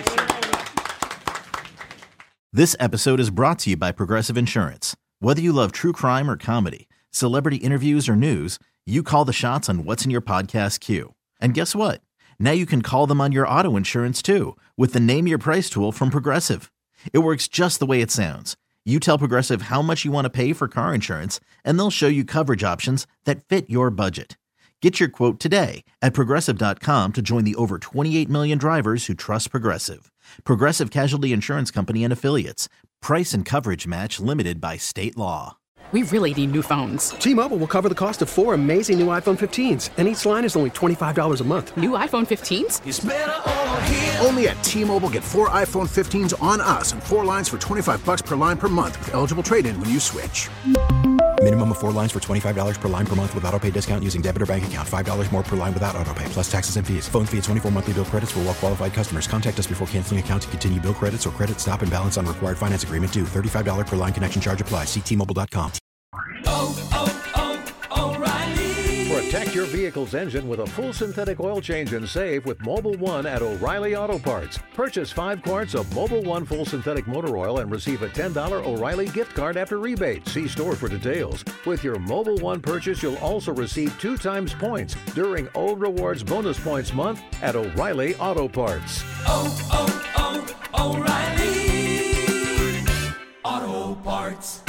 [SPEAKER 1] This episode is brought to you by Progressive Insurance. Whether you love true crime or comedy, celebrity interviews or news, you call the shots on what's in your podcast queue. And guess what? Now you can call them on your auto insurance too with the Name Your Price tool from Progressive. It works just the way it sounds. You tell Progressive how much you want to pay for car insurance, and they'll show you coverage options that fit your budget. Get your quote today at Progressive dot com to join the over twenty-eight million drivers who trust Progressive. Progressive Casualty Insurance Company and Affiliates. Price and coverage match limited by state law.
[SPEAKER 3] We really need new phones.
[SPEAKER 4] T-Mobile will cover the cost of four amazing new iPhone fifteens, and each line is only twenty-five dollars a month.
[SPEAKER 3] New iPhone fifteens?
[SPEAKER 5] Only at T-Mobile, get four iPhone fifteens on us and four lines for twenty-five bucks per line per month with eligible trade-in when you switch.
[SPEAKER 6] Minimum of four lines for twenty-five dollars per line per month with auto pay discount using debit or bank account. five dollars more per line without auto pay, plus taxes and fees. Phone fee at twenty-four monthly bill credits for well qualified customers. Contact us before canceling account to continue bill credits or credit stop and balance on required finance agreement due. thirty-five dollars per line connection charge applies. See T Mobile dot com.
[SPEAKER 10] Oh, oh, oh, O'Reilly. Protect your vehicle's engine with a full synthetic oil change and save with Mobile One at O'Reilly Auto Parts. Purchase five quarts of Mobile One full synthetic motor oil and receive a ten dollars O'Reilly gift card after rebate. See store for details. With your Mobile One purchase, you'll also receive two times points during O Rewards Bonus Points Month at O'Reilly Auto Parts.
[SPEAKER 12] Oh, oh, oh, O'Reilly Auto Parts.